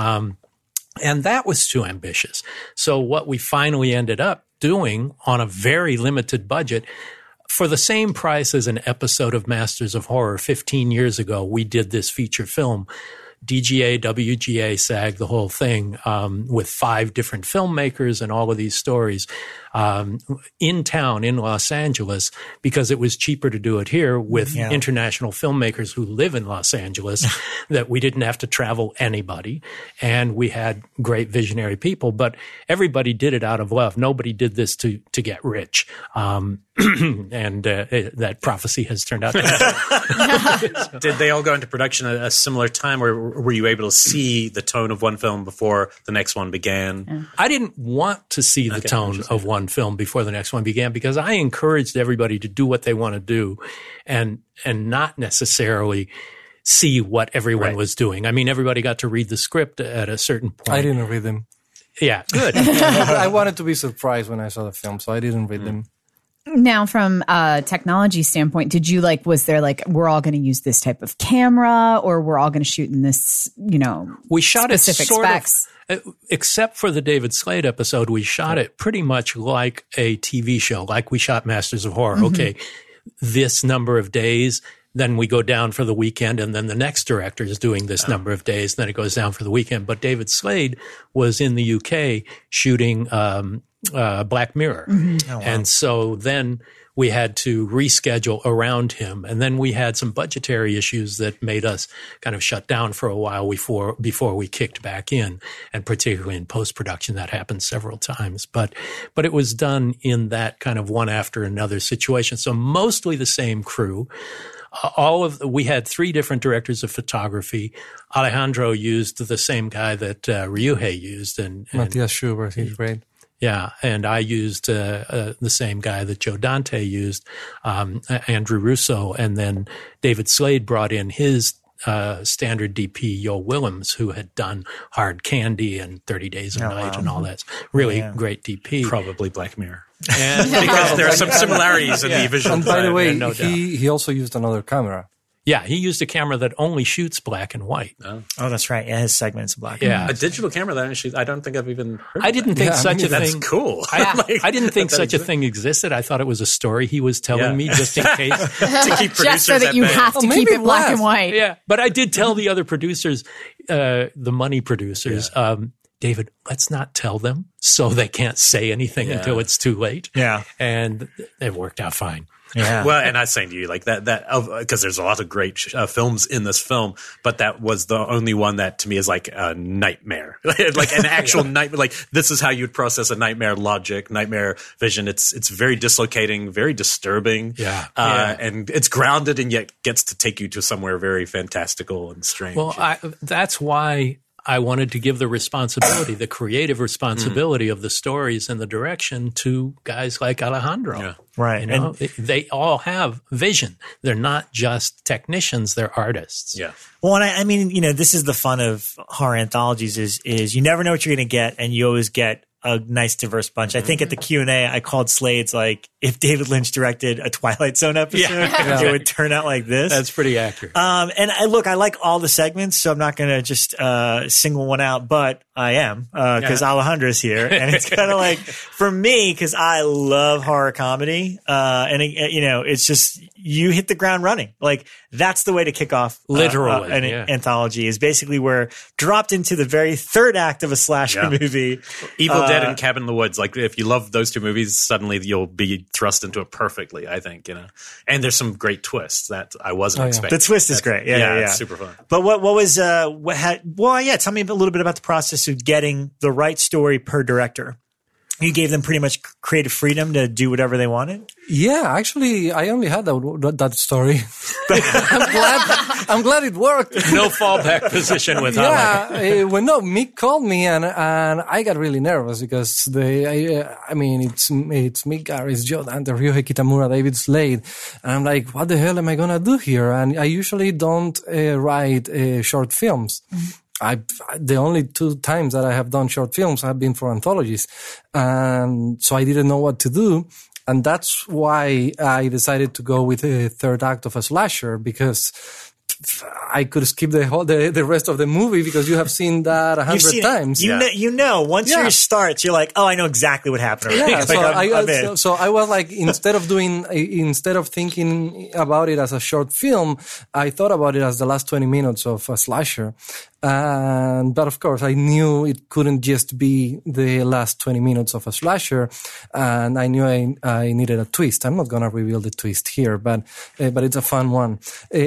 And that was too ambitious. So what we finally ended up doing on a very limited budget, for the same price as an episode of Masters of Horror 15 years ago, we did this feature film, DGA, WGA, SAG, the whole thing, with 5 different filmmakers and all of these stories, in town in Los Angeles, because it was cheaper to do it here with international filmmakers who live in Los Angeles, that we didn't have to travel anybody. And we had great visionary people, but everybody did it out of love. Nobody did this to get rich. And that prophecy has turned out to be. Did they all go into production at a similar time, or were you able to see the tone of one film before the next one began? I didn't want to see the tone of one film before the next one began because I encouraged everybody to do what they want to do and not necessarily see what everyone was doing. I mean, everybody got to read the script at a certain point. I didn't read them. Yeah, good. I wanted to be surprised when I saw the film, so I didn't read them. Now, from a technology standpoint, was there we're all going to use this type of camera or we're all going to shoot in this, we shot specific it sort specs? Except for the David Slade episode, we shot it pretty much like a TV show, like we shot Masters of Horror. Okay, this number of days, then we go down for the weekend, and then the next director is doing this number of days, then it goes down for the weekend. But David Slade was in the UK shooting Black Mirror. And so then we had to reschedule around him. And then we had some budgetary issues that made us kind of shut down for a while before we kicked back in. And particularly in post-production, that happened several times. But it was done in that kind of one after another situation. So mostly the same crew. We had 3 different directors of photography. Alejandro used the same guy that Ryuhei used. And Matthias Schubert, he's great. Yeah, and I used the same guy that Joe Dante used, Andrew Russo, and then David Slade brought in his standard DP Yo Willems, who had done Hard Candy and 30 Days of Night and all that. Really great DP. Probably Black Mirror. And Because there are some similarities in the visual And by the design. way, no doubt. he also used another camera. yeah, he used a camera that only shoots black and white. Oh, that's right. Yeah, his segment's black. Yeah. A digital camera that actually, I don't think I've even heard I of didn't think Yeah, such me a neither. thing. That's cool. I didn't think that such a exists. thing existed. I thought it was a story he was telling Yeah. me just in case. to keep Just so producers that at you bay. have to keep maybe it black it and was. white. Yeah, but I did tell the other producers, the money producers, David, let's not tell them so they can't say anything until it's too late. Yeah. And it worked out fine. Yeah. Well, and I was saying to you, like that because there's a lot of great films in this film, but that was the only one that to me is like a nightmare, like an actual nightmare. Like this is how you'd process a nightmare logic, nightmare vision. It's very dislocating, very disturbing. Yeah. And it's grounded and yet gets to take you to somewhere very fantastical and strange. Well, that's why I wanted to give the responsibility, the creative responsibility of the stories and the direction to guys like Alejandro. Yeah. Right. You know, they all have vision. They're not just technicians; they're artists. yeah. Well, and I mean, you know, this is the fun of horror anthologies is you never know what you're going to get, and you always get a nice diverse bunch. I think at the Q&A, I called Slade's like, if David Lynch directed a Twilight Zone episode, it would turn out like this. That's pretty accurate. And I like all the segments, so I'm not going to just single one out, but I am because Alejandro's here, and it's kind of like for me because I love horror comedy, and you know, it's just you hit the ground running. Like that's the way to kick off Literally, an anthology is basically we're dropped into the very third act of a slasher movie. Evil Dead and Cabin in the Woods. Like if you love those two movies, suddenly you'll be thrust into it perfectly, I think, you know. And there's some great twists that I wasn't expecting. The twist is great. Yeah. It's super fun. But what was tell me a little bit about the process of getting the right story per director. You gave them pretty much creative freedom to do whatever they wanted. Yeah, actually, I only had that story. I'm glad it worked. No fallback position with Ale. Yeah, when Mick called me and I got really nervous because it's Mick Garris, Joe Dante, Ryuhei Kitamura, David Slade, and I'm like, what the hell am I gonna do here? And I usually don't write short films. The only 2 times that I have done short films have been for anthologies. And so I didn't know what to do. And that's why I decided to go with the third act of a slasher, because I could skip the rest of the movie because you have seen that 100 times. You know, once yours starts, you're like, oh, I know exactly what happened. Yeah, Like, so I was like, instead of thinking about it as a short film, I thought about it as the last 20 minutes of a slasher. But of course, I knew it couldn't just be the last 20 minutes of a slasher, and I knew I needed a twist. I'm not gonna reveal the twist here, but it's a fun one.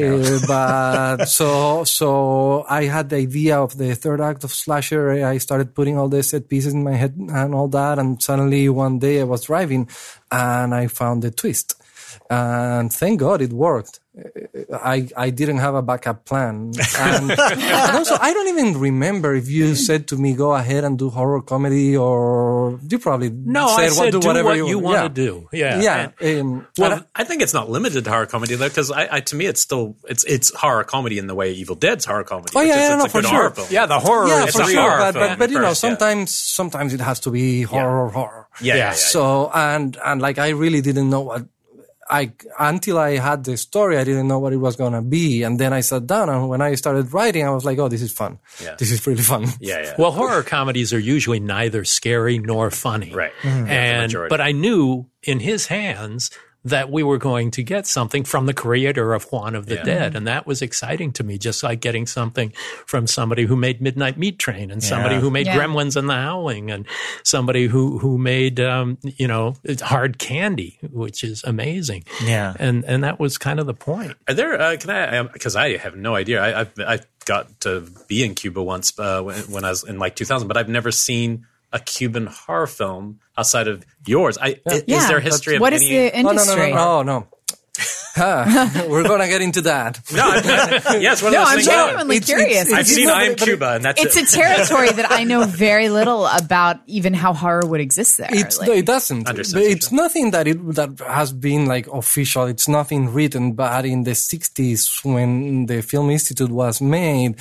But so I had the idea of the third act of slasher. I started putting all the set pieces in my head and all that, and suddenly one day I was driving and I found the twist. And thank God it worked. I didn't have a backup plan. And also, I don't even remember if you said to me, go ahead and do horror comedy, or you probably I said do whatever what you want to do. Yeah. Well, I think it's not limited to horror comedy though, because to me, it's still it's horror comedy in the way Evil Dead's horror comedy. Oh yeah, it's a for good sure. horror film. Yeah, the horror Yeah, is for a sure. horror But film you know, first, yeah. sometimes it has to be horror. Yeah. So and like I really didn't know what. Until I had the story, I didn't know what it was going to be. And then I sat down, and when I started writing, I was like, oh, this is fun. Yeah. This is really fun. Yeah. Well, horror comedies are usually neither scary nor funny. Right. But I knew in his hands that we were going to get something from the creator of Juan of the Dead. And that was exciting to me, just like getting something from somebody who made Midnight Meat Train and somebody who made Gremlins and the Howling and somebody who made, Hard Candy, which is amazing. Yeah. And that was kind of the point. Are there? Can I? Because I have no idea. I got to be in Cuba once when I was in like 2000, but I've never seen a Cuban horror film outside of yours. Is there a history of what any? is the industry? No. We're going to get into that. No, it's one of those I'm things. genuinely curious. I've seen I Am Cuba, and that's It's a territory that I know very little about, even how horror would exist there. It doesn't. Under It's nothing that has been like official. It's nothing written. But in the 60s, when the Film Institute was made,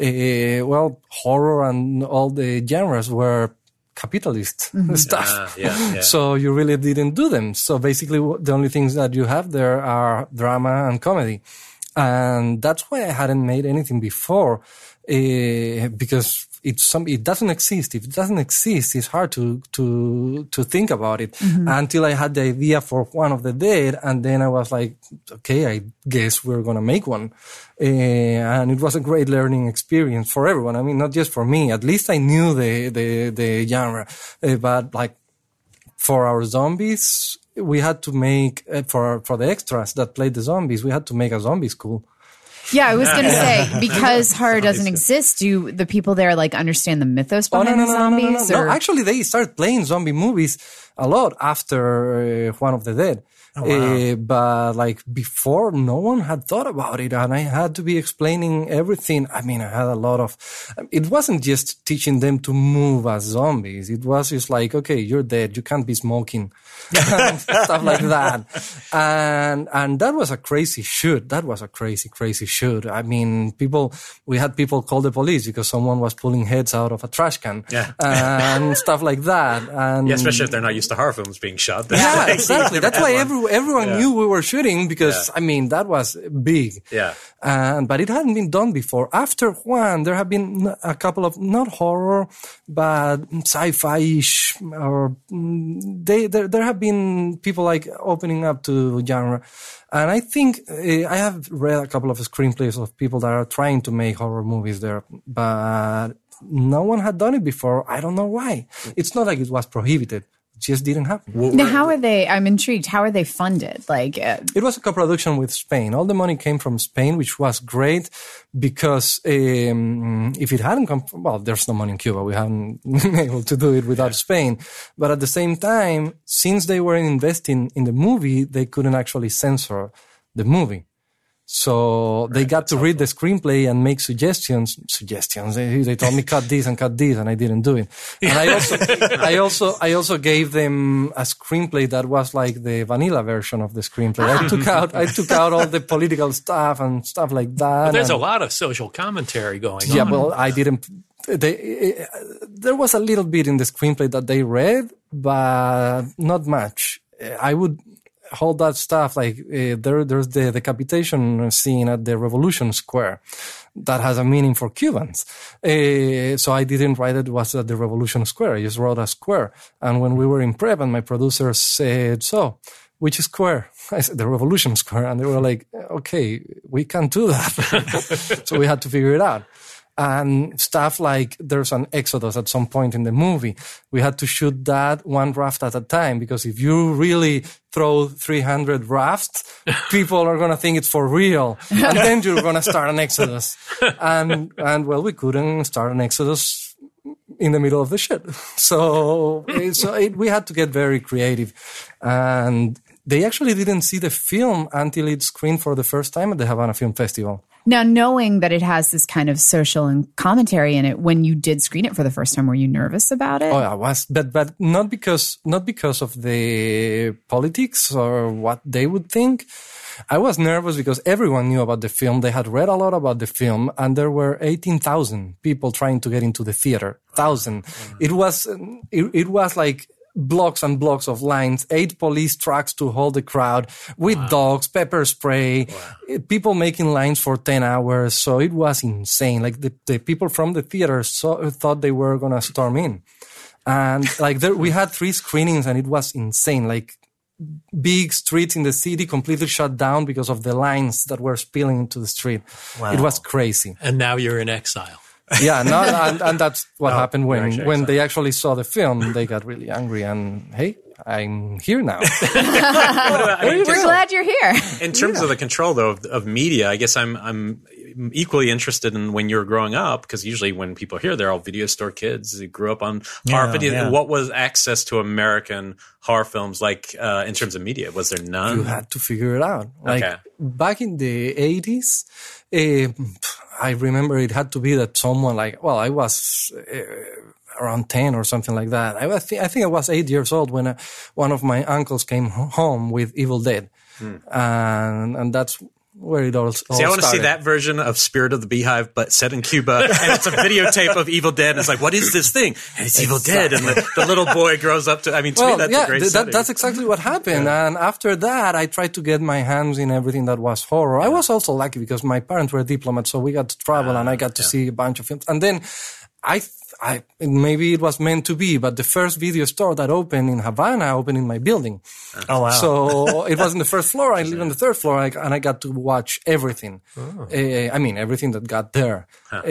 horror and all the genres were capitalist stuff. So you really didn't do them. So basically the only things that you have there are drama and comedy. And that's why I hadn't made anything before, because it doesn't exist. If it doesn't exist, it's hard to think about it until I had the idea for Juan of the Dead. And then I was like, okay, I guess we're going to make one. And it was a great learning experience for everyone. I mean, not just for me. At least I knew the genre. But like for our zombies, we had to make, for the extras that played the zombies, we had to make a zombie school. Yeah, I was going to say, because horror doesn't exist, do the people there like understand the mythos behind the zombies? No, actually, they started playing zombie movies a lot after Juan of the Dead. Oh, wow. But like before, no one had thought about it, and I had to be explaining everything. I mean, I had a lot of, it wasn't just teaching them to move as zombies. It was just like, okay, you're dead. You can't be smoking. Stuff like that. And that was a crazy shoot. That was a crazy shoot. I mean, we had people call the police because someone was pulling heads out of a trash can. Yeah. And stuff like that. And yeah, especially if they're not used to horror films being shot. Yeah, exactly. That's why everyone knew we were shooting because, I mean, that was big. Yeah. But it hadn't been done before. After Juan, there have been a couple of, not horror, but sci-fi-ish, or there have been people like opening up to genre. And I think I have read a couple of screenplays of people that are trying to make horror movies there, but no one had done it before. I don't know why. It's not like it was prohibited. Just didn't happen. Now, how are they? I'm intrigued. How are they funded? Like, it was a co-production with Spain. All the money came from Spain, which was great because if it hadn't come, there's no money in Cuba. We haven't been able to do it without Spain. But at the same time, since they were investing in the movie, they couldn't actually censor the movie. So they got to read the screenplay and make suggestions. They told me cut this, and I didn't do it. And I also gave them a screenplay that was like the vanilla version of the screenplay. I took out all the political stuff and stuff like that. But there's a lot of social commentary going on. Yeah, well, I didn't. There was a little bit in the screenplay that they read, but not much. I would hold that stuff like there's the decapitation scene at the Revolution Square that has a meaning for Cubans. So I didn't write it was at the Revolution Square. I just wrote a square. And when we were in prep and my producer said, so which square? I said the Revolution Square. And they were like, okay, we can't do that. So we had to figure it out. And stuff like there's an exodus at some point in the movie. We had to shoot that one raft at a time because if you really throw 300 rafts, people are going to think it's for real. And then you're going to start an exodus. And well, we couldn't start an exodus in the middle of the shit. So we had to get very creative. And they actually didn't see the film until it screened for the first time at the Havana Film Festival. Now, knowing that it has this kind of social and commentary in it, when you did screen it for the first time, were you nervous about it? Oh, I was, but not because of the politics or what they would think. I was nervous because everyone knew about the film. They had read a lot about the film, and there were 18,000 people trying to get into the theater. 1,000. It was like blocks and blocks of lines, 8 police trucks to hold the crowd with dogs, pepper spray, people making lines for 10 hours. So it was insane. Like the people from the theater thought they were going to storm in. And like we had 3 screenings and it was insane. Like big streets in the city completely shut down because of the lines that were spilling into the street. Wow. It was crazy. And now you're in exile. Yeah, and that's what happened when they actually saw the film. They got really angry, and hey, I'm here now. We're glad you're here. In terms of the control, though, of media, I guess equally interested in when you were growing up, because usually when people are here, they're all video store kids. They grew up on horror video. Yeah. What was access to American horror films like in terms of media? Was there none? You had to figure it out. Like Okay. back in the 80s, I remember it had to be that someone I was around 10 or something like that. I think I was 8 years old when one of my uncles came home with Evil Dead. And that's where it all See, I want to see started. that version of Spirit of the Beehive, but set in Cuba, and it's a videotape of Evil Dead. And it's like, what is this thing? And it's Evil Dead, and the little boy grows up to. I mean, to me, that's a great setting. that's exactly what happened. And after that, I tried to get my hands in everything that was horror. I was also lucky because my parents were diplomats, so we got to travel and I got to see a bunch of films. And then I maybe it was meant to be, but the first video store that opened in Havana opened in my building. Oh, wow. So it was on the first floor. I live on the third floor, and I got to watch everything. I mean, everything that got there.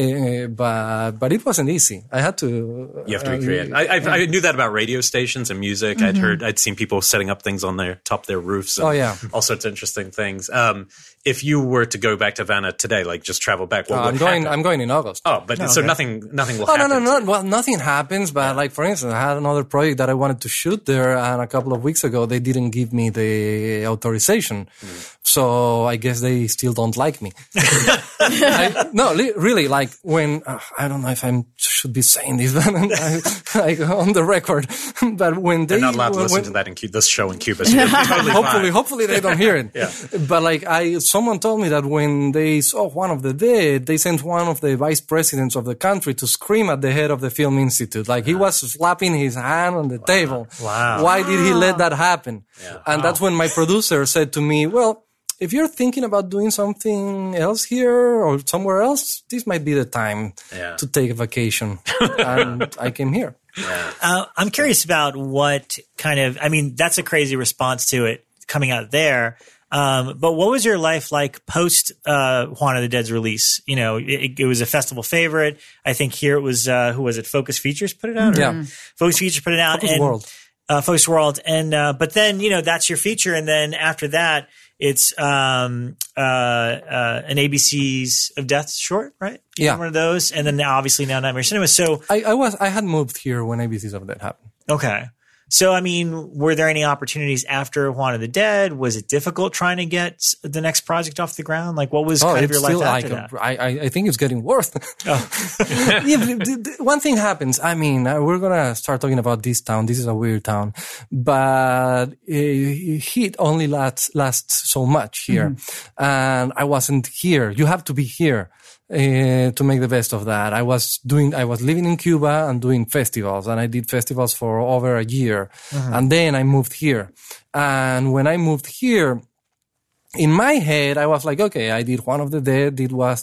But it wasn't easy. I had to. You have to recreate. I knew that about radio stations and music. I'd seen people setting up things on their top of their roofs. And all sorts of interesting things. If you were to go back to Havana today, like just travel back, what would happen? I'm going in August. Oh, but so nothing will happen. No. Well, nothing happens. But like, for instance, I had another project that I wanted to shoot there, and a couple of weeks ago, they didn't give me the authorization. So I guess they still don't like me. Really, like when, I don't know if I should be saying this, but like on the record, but when They're not allowed to listen to that in this show in Cuba. So totally hopefully they don't hear it. But like someone told me that when they saw Juan of the Dead, they sent one of the vice presidents of the country to scream at the head of the Film Institute. Like he was slapping his hand on the table. Wow. Why did he let that happen? And that's when my producer said to me, well, if you're thinking about doing something else here or somewhere else, this might be the time to take a vacation. And I came here. I'm curious about what kind of, I mean, that's a crazy response to it coming out there. But what was your life like post Juan of the Dead's release? You know, it was a festival favorite. I think here it was, who was it? Focus Features put it out? Yeah. Focus Features put it out. Focus World. And, but then, you know, that's your feature. And then after that, it's an ABC's of Death short, right? One of those. And then obviously now Nightmare Cinema. So I had moved here when ABC's of Death happened. Okay. So, I mean, were there any opportunities after Juan of the Dead? Was it difficult trying to get the next project off the ground? Like, what was kind of your life after that? I think it's getting worse. One thing happens. I mean, we're going to start talking about this town. This is a weird town. But heat only lasts so much here. And I wasn't here. You have to be here. To make the best of that. I was living in Cuba and doing festivals, and I did festivals for over a year. And then I moved here. And when I moved here, in my head, I was like, okay, I did Juan of the Dead. This was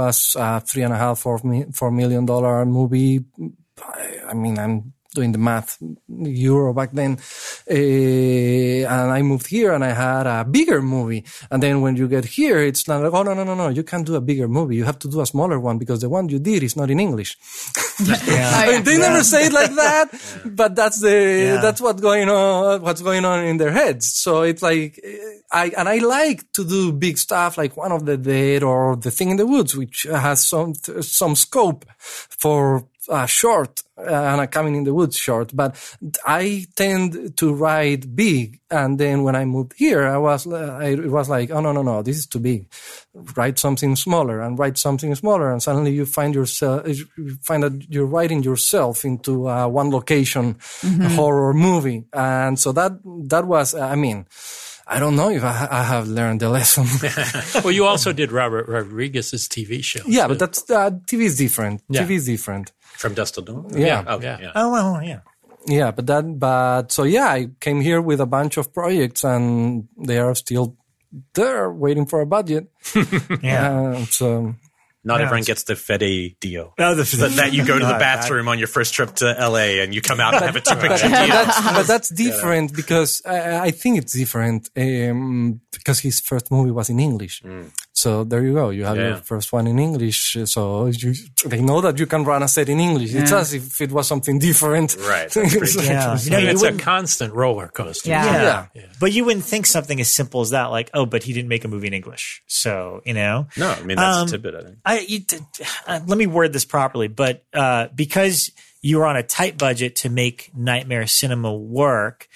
$3.5-4 million movie. I mean, I'm doing the math, euro back then. And I moved here and I had a bigger movie. And then when you get here, it's not like, oh, no. You can't do a bigger movie. You have to do a smaller one because the one you did is not in English. I mean, they never say it like that, but that's what's going on in their heads. So it's like, I like to do big stuff like Juan of the Dead or The Thing in the Woods, which has some scope for short and a Cabin in the Woods short, but I tend to write big. And then when I moved here, it was like, oh no, this is too big. Write something smaller and write something smaller, and suddenly you find that you're writing yourself into one location horror movie, and so that was, I mean. I don't know if I have learned the lesson. Well, you also did Robert Rodriguez's TV show. Yeah, but that's TV is different. Yeah. TV is different. From Dusk Till Dawn? Yeah. Okay, yeah. Oh, well, yeah. Yeah, so I came here with a bunch of projects and they are still there waiting for a budget. So. Not everyone gets the Fede deal. No, that you go to the bathroom on your first trip to LA and you come out and have a two-picture deal. But that's different because I think it's different because his first movie was in English. So there you go. You have your first one in English. So they know that you can run a set in English. It's as if it was something different. Right. That's pretty It's a constant roller coaster. Yeah. But you wouldn't think something as simple as that, like, oh, but he didn't make a movie in English. So, No, I mean, that's a tidbit, I think. Let me word this properly, but because you were on a tight budget to make Nightmare Cinema work,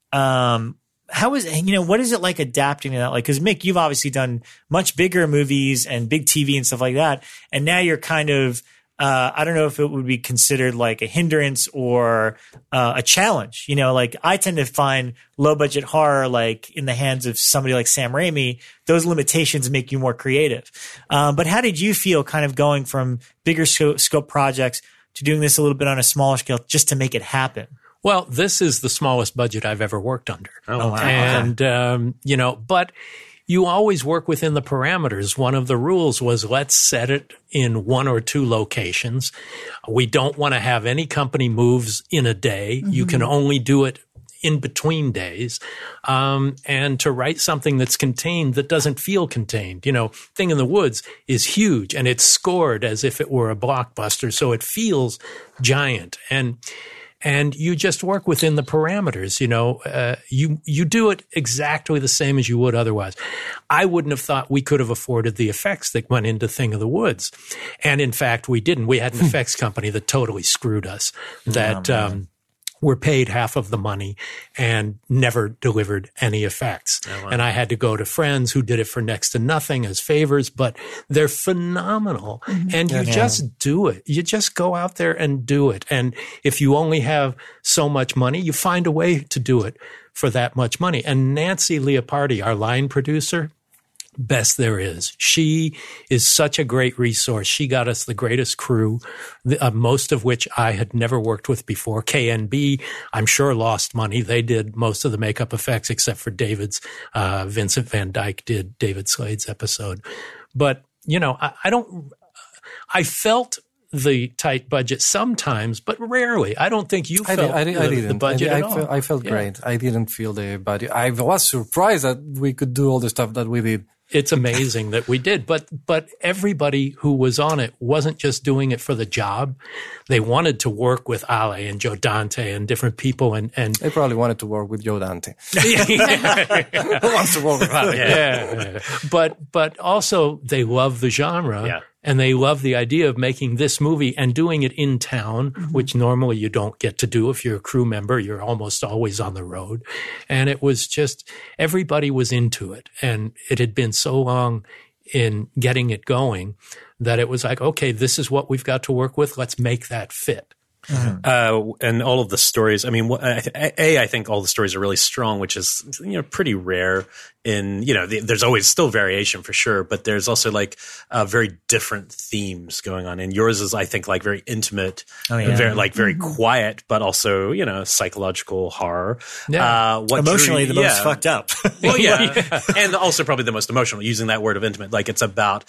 how is, what is it like adapting to that? Like, because Mick, you've obviously done much bigger movies and big TV and stuff like that. And now you're kind of, I don't know if it would be considered like a hindrance or a challenge. Like I tend to find low budget horror, like in the hands of somebody like Sam Raimi, those limitations make you more creative. But how did you feel kind of going from bigger scope projects to doing this a little bit on a smaller scale just to make it happen? Well, this is the smallest budget I've ever worked under. Oh, wow. And, but you always work within the parameters. One of the rules was let's set it in 1 or 2 locations. We don't want to have any company moves in a day. Mm-hmm. You can only do it in between days. And to write something that's contained that doesn't feel contained. Thing in the Woods is huge and it's scored as if it were a blockbuster. So it feels giant. And you just work within the parameters, you do it exactly the same as you would otherwise. I wouldn't have thought we could have afforded the effects that went into Thing of the Woods. And in fact, we didn't. We had an effects company that totally screwed us, were paid half of the money and never delivered any effects. Oh, wow. And I had to go to friends who did it for next to nothing as favors, but they're phenomenal. Mm-hmm. And you just do it. You just go out there and do it. And if you only have so much money, you find a way to do it for that much money. And Nancy Leopardi, our line producer, best there is. She is such a great resource. She got us the greatest crew, most of which I had never worked with before. KNB, I'm sure, lost money. They did most of the makeup effects except for David's. Vincent Van Dyke did David Slade's episode. But, I felt the tight budget sometimes, but rarely. I don't think you felt the budget at all. I felt great. I didn't feel the budget. I was surprised that we could do all the stuff that we did. It's amazing that we did, but everybody who was on it wasn't just doing it for the job. They wanted to work with Ale and Joe Dante and different people, and they probably wanted to work with Joe Dante. Who wants to work with Ale? Yeah. But also they love the genre. Yeah. And they love the idea of making this movie and doing it in town, mm-hmm. which normally you don't get to do. If you're a crew member, you're almost always on the road. And it was just, everybody was into it. And it had been so long in getting it going that it was like, okay, this is what we've got to work with. Let's make that fit. Mm-hmm. And all of the stories, I mean, I think all the stories are really strong, which is, pretty rare in, there's always still variation for sure, but there's also like very different themes going on. And yours is, I think, like very intimate, very quiet, but also, psychological horror. Yeah. Emotionally the most fucked up. Well, yeah. And also probably the most emotional, using that word of intimate. Like it's about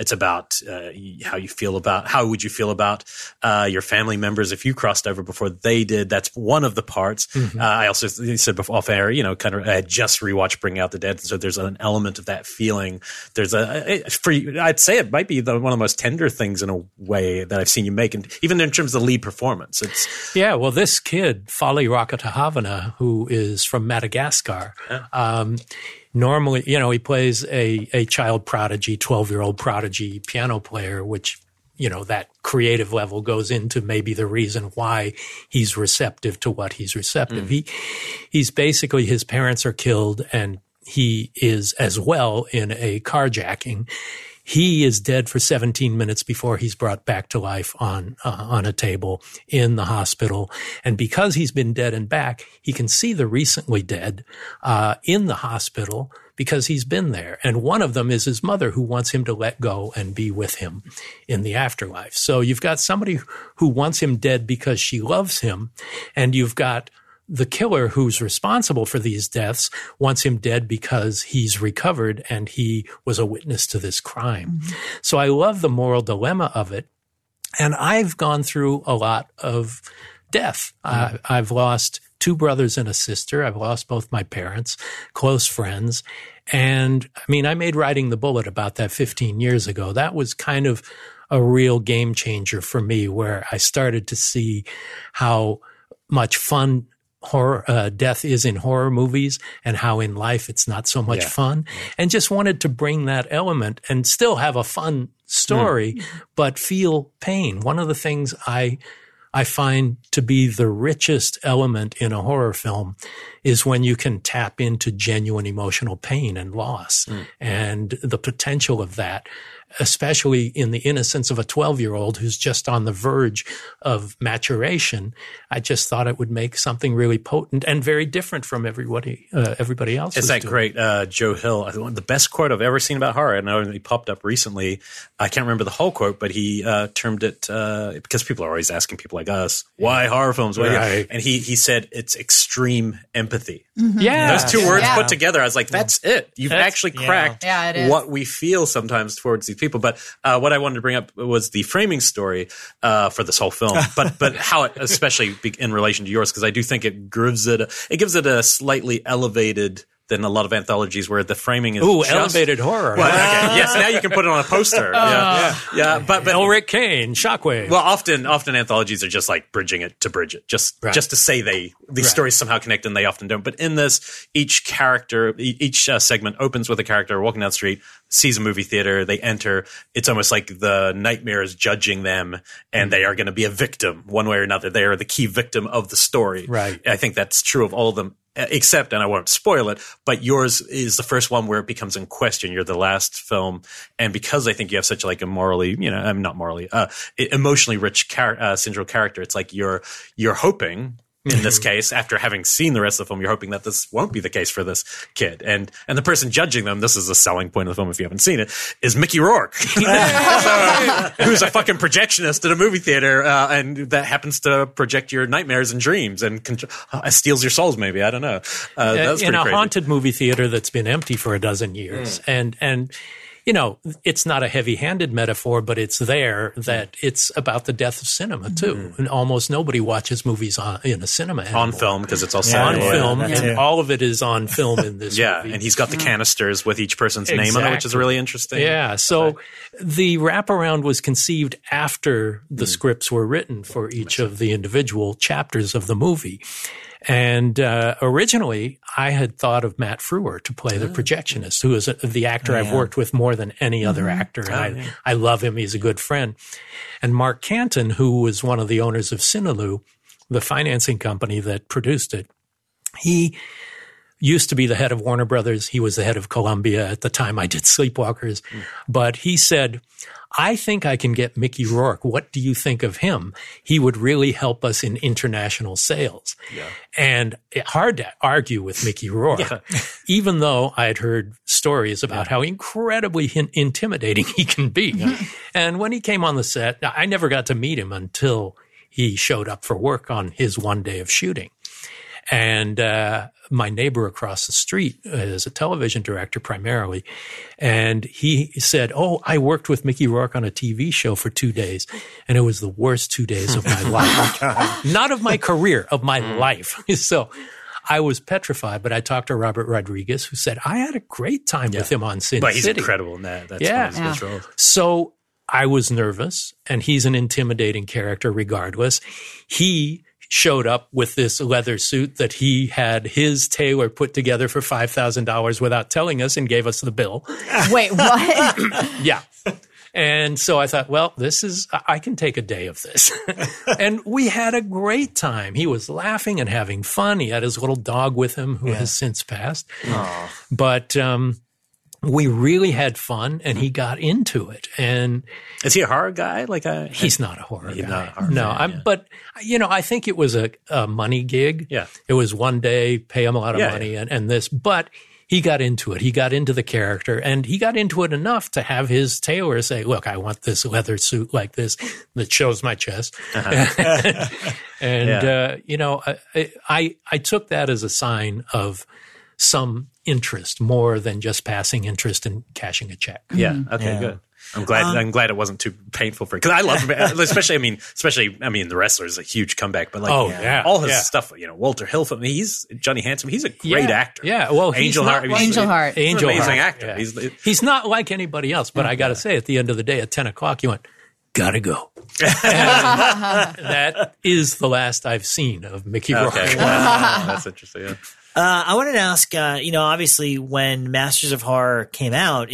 how you feel about, how would you feel about your family members if you crossed over before they did. That's one of the parts. Mm-hmm. I also said before off air, I had just rewatched Bringing Out the Dead. So there's an element of that feeling. There's I'd say it might be one of the most tender things in a way that I've seen you make. And even in terms of the lead performance, well, this kid, Fali Rakatahavana, who is from Madagascar, normally, he plays a child prodigy, 12-year-old prodigy piano player, which, that creative level goes into maybe the reason why he's receptive to what he's receptive. He's basically, his parents are killed and he is as well in a carjacking. He is dead for 17 minutes before he's brought back to life on a table in the hospital. And because he's been dead and back, he can see the recently dead in the hospital because he's been there. And one of them is his mother, who wants him to let go and be with him in the afterlife. So you've got somebody who wants him dead because she loves him, and you've got the killer who's responsible for these deaths wants him dead because he's recovered and he was a witness to this crime. Mm-hmm. So I love the moral dilemma of it. And I've gone through a lot of death. Mm-hmm. I've lost 2 brothers and a sister. I've lost both my parents, close friends. And I mean, I made Riding the Bullet about that 15 years ago. That was kind of a real game changer for me, where I started to see how much fun horror, death is in horror movies, and how in life it's not so much fun, and just wanted to bring that element and still have a fun story, but feel pain. One of the things I find to be the richest element in a horror film is when you can tap into genuine emotional pain and loss and the potential of that, especially in the innocence of a 12-year-old who's just on the verge of maturation. I just thought it would make something really potent and very different from everybody else. It's that doing. Great Joe Hill. The best quote I've ever seen about horror. I know he popped up recently. I can't remember the whole quote, but he termed it because people are always asking people like us, why horror films? Right. And he said it's extreme empathy. Mm-hmm. Yeah. Those two words put together, I was like, that's it. You've actually cracked what we feel sometimes towards these people. But what I wanted to bring up was the framing story for this whole film, but how it, especially in relation to yours, because I do think it gives it a slightly elevated than a lot of anthologies where the framing is elevated horror. Well, okay. Yes, now you can put it on a poster. Yeah. But Ulrich Kane, Shockwave. Well, often anthologies are just like bridging it to bridge it, just to say these stories somehow connect, and they often don't. But in this, each character, each segment opens with a character walking down the street, sees a movie theater, they enter. It's almost like the nightmare is judging them, and they are going to be a victim one way or another. They are the key victim of the story. Right. I think that's true of all of them. Except, and I won't spoil it, but yours is the first one where it becomes in question. You're the last film. And because I think you have such like a morally, not morally, emotionally rich central character, it's like you're hoping, in this case, after having seen the rest of the film, you're hoping that this won't be the case for this kid. And the person judging them, this is a selling point of the film if you haven't seen it, is Mickey Rourke. Who's a fucking projectionist at a movie theater, and that happens to project your nightmares and dreams and steals your souls maybe. I don't know. That's in a crazy. haunted movie theater that's been empty for a dozen years. And it's not a heavy-handed metaphor, but it's there that it's about the death of cinema, too. And almost nobody watches movies in a cinema anymore. On film, because it's all on film, and all of it is on film in this movie. And he's got the canisters with each person's name on it, which is really interesting. Yeah, so the wraparound was conceived after the scripts were written for each of the individual chapters of the movie. And originally, I had thought of Matt Frewer to play the projectionist, who is the actor I've worked with more than any other actor. I love him. He's a good friend. And Mark Canton, who was one of the owners of Cinelou, the financing company that produced it, he used to be the head of Warner Brothers. He was the head of Columbia at the time I did Sleepwalkers. But he said, I think I can get Mickey Rourke. What do you think of him? He would really help us in international sales. Yeah. And hard to argue with Mickey Rourke, even though I had heard stories about how incredibly intimidating he can be. And when he came on the set, I never got to meet him until he showed up for work on his one day of shooting. And my neighbor across the street is a television director primarily. And he said, I worked with Mickey Rourke on a TV show for 2 days. And it was the worst 2 days of my life. Not of my career, of my life. So I was petrified, but I talked to Robert Rodriguez, who said, I had a great time with him on Sin City. But he's incredible in that. That's one of his best roles. So I was nervous, and he's an intimidating character regardless. He showed up with this leather suit that he had his tailor put together for $5,000 without telling us, and gave us the bill. Wait, what? Yeah. And so I thought, well, I can take a day of this. And we had a great time. He was laughing and having fun. He had his little dog with him, who has since passed. Aww. But we really had fun, and he got into it. And is he a horror guy? He's not a horror guy. Not a horror fan, but I think it was a money gig. Yeah, it was one day, pay him a lot of money, and this. But he got into it. He got into the character, and he got into it enough to have his tailor say, "Look, I want this leather suit like this that shows my chest." And I took that as a sign of some interest more than just passing interest in cashing a check. Yeah. Okay. Good. I'm glad it wasn't too painful for, because I love him, especially the Wrestler is a huge comeback, but all his stuff, Walter Hill, he's Johnny Handsome, he's a great actor. Yeah, well, Angel Heart. Amazing actor. Yeah. He's not like anybody else, but I got to say, at the end of the day, at 10 o'clock, you went, gotta go. That is the last I've seen of Mickey Rourke. Okay. That's interesting. Yeah. I wanted to ask, obviously when Masters of Horror came out,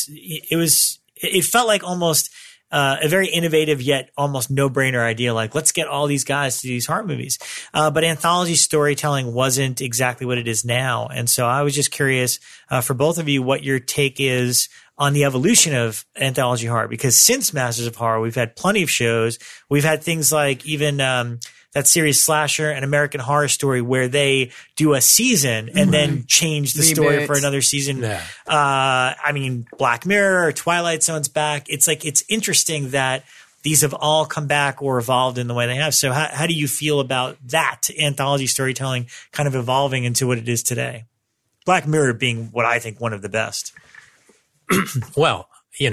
it felt like almost a very innovative yet almost no-brainer idea. Like, let's get all these guys to do these horror movies. But anthology storytelling wasn't exactly what it is now. And so I was just curious for both of you what your take is on the evolution of anthology horror. Because since Masters of Horror, we've had plenty of shows. We've had things like even that series Slasher and American Horror Story, where they do a season and then change the story for another season. Yeah. Black Mirror, Twilight Zone's back. It's interesting that these have all come back or evolved in the way they have. So how do you feel about that anthology storytelling kind of evolving into what it is today? Black Mirror being what I think one of the best. Well,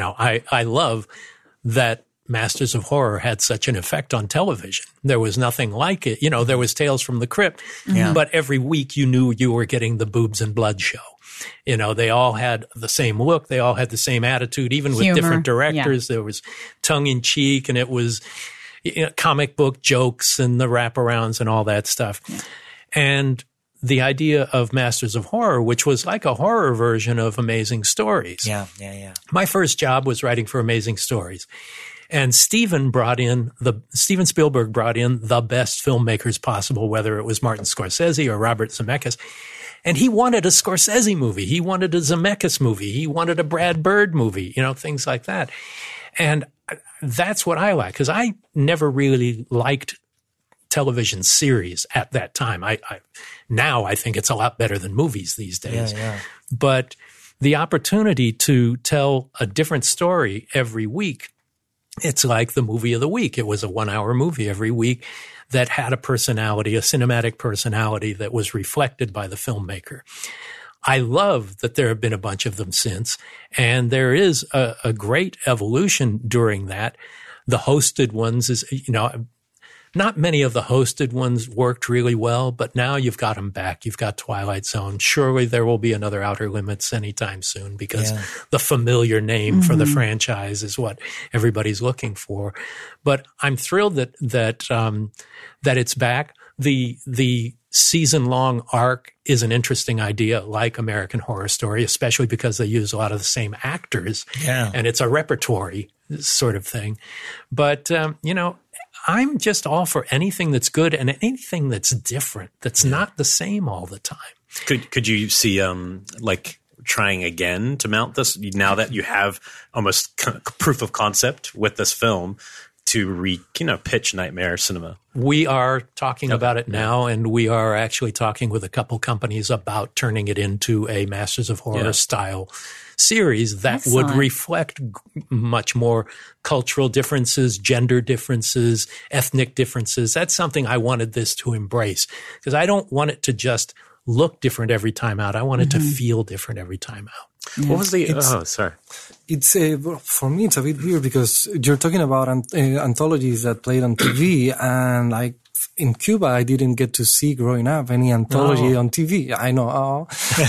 I love that Masters of Horror had such an effect on television. There was nothing like it. There was Tales from the Crypt, but every week you knew you were getting the boobs and blood show. They all had the same look. They all had the same attitude, even with different directors. Yeah. There was tongue in cheek, and it was comic book jokes and the wraparounds and all that stuff. Yeah. And the idea of Masters of Horror, which was like a horror version of Amazing Stories. Yeah. My first job was writing for Amazing Stories. And Steven Spielberg brought in the best filmmakers possible, whether it was Martin Scorsese or Robert Zemeckis. And he wanted a Scorsese movie. He wanted a Zemeckis movie. He wanted a Brad Bird movie, things like that. And that's what I like, because I never really liked television series at that time. Now I think it's a lot better than movies these days. Yeah. But the opportunity to tell a different story every week, it's like the movie of the week. It was a 1-hour movie every week that had a personality, a cinematic personality that was reflected by the filmmaker. I love that there have been a bunch of them since, and there is a great evolution during that. The hosted ones is, not many of the hosted ones worked really well, but now you've got them back. You've got Twilight Zone. Surely there will be another Outer Limits anytime soon, because the familiar name for the franchise is what everybody's looking for. But I'm thrilled that it's back. The season-long arc is an interesting idea, like American Horror Story, especially because they use a lot of the same actors. Yeah. And it's a repertory sort of thing. But, I'm just all for anything that's good and anything that's different, that's not the same all the time. Could you see trying again to mount this now that you have almost proof of concept with this film to pitch Nightmare Cinema? We are talking about it now, and we are actually talking with a couple companies about turning it into a Masters of Horror style series that would reflect much more cultural differences, gender differences, ethnic differences. That's something I wanted this to embrace, because I don't want it to just look different every time out. I want it to feel different every time out. Yeah. What was the? Sorry. It's for me, it's a bit weird because you're talking about anthologies that played on TV, and in Cuba, I didn't get to see growing up any anthology on TV. I know,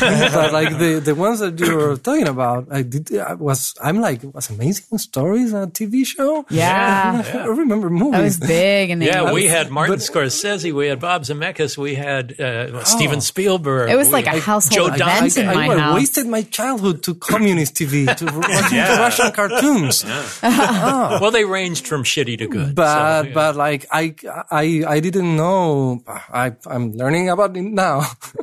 but the ones that you were talking about, was Amazing Stories a TV show? Yeah. I remember movies. That was big. And we had Martin Scorsese, we had Bob Zemeckis, we had Steven Spielberg. It was like a household event in my house. I wasted my childhood to communist TV, to watching Russian cartoons. Yeah. Well, they ranged from shitty to good. But I didn't know. I'm learning about it now.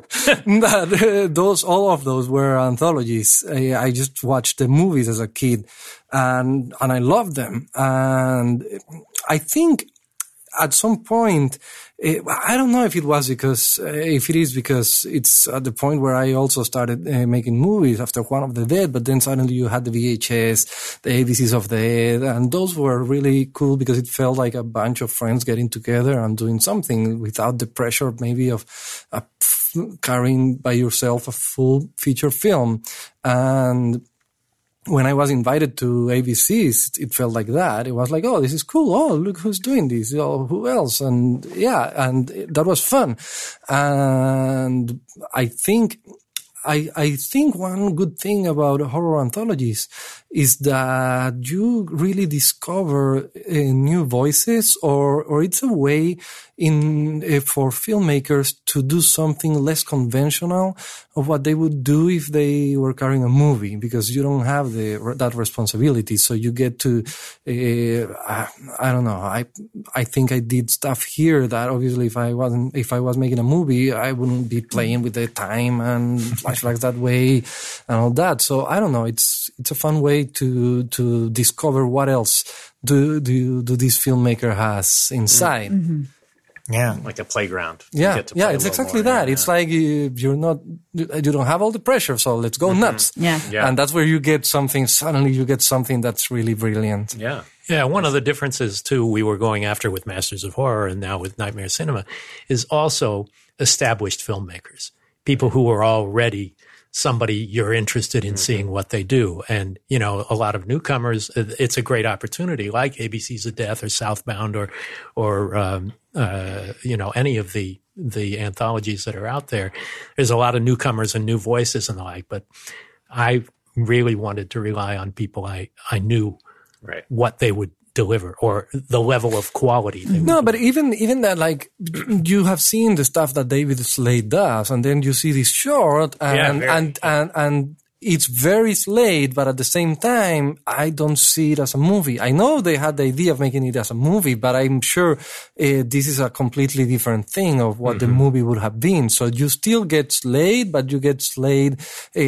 That all of those were anthologies. I just watched the movies as a kid, and I loved them. And I think at some point, I don't know if it was because, if it is because it's at the point where I also started making movies after Juan of the Dead, but then suddenly you had the VHS, the ABCs of the Dead, and those were really cool because it felt like a bunch of friends getting together and doing something without the pressure maybe of carrying by yourself a full feature film. And when I was invited to ABCs, it felt like that. It was like, oh, this is cool. Oh, look who's doing this. Oh, who else? And yeah, and that was fun. And I think one good thing about horror anthologies is that you really discover new voices, or it's a way for filmmakers to do something less conventional of what they would do if they were carrying a movie, because you don't have that responsibility. So you get to, I don't know. I think I did stuff here that obviously if I was making a movie, I wouldn't be playing with the time and flashbacks that way and all that. So I don't know. It's a fun way to discover what else do this filmmaker has inside. Mm-hmm. Yeah, like a playground. Yeah, it's exactly that. Yeah. It's like you don't have all the pressure, so let's go nuts. Yeah, and that's where you get something. Suddenly, you get something that's really brilliant. Yeah, yeah. One of the differences too we were going after with Masters of Horror and now with Nightmare Cinema is also established filmmakers, people who are already somebody you're interested in seeing what they do. And, you know, a lot of newcomers, it's a great opportunity like ABCs of Death or Southbound or you know, any of the anthologies that are out there. There's a lot of newcomers and new voices and the like, but I really wanted to rely on people I knew what they would deliver or the level of quality. No, but even that, like, you have seen the stuff that David Slade does, and then you see this short, and it's very Slade, but at the same time, I don't see it as a movie. I know they had the idea of making it as a movie, but I'm sure this is a completely different thing of what the movie would have been. So you still get Slade, but you get Slade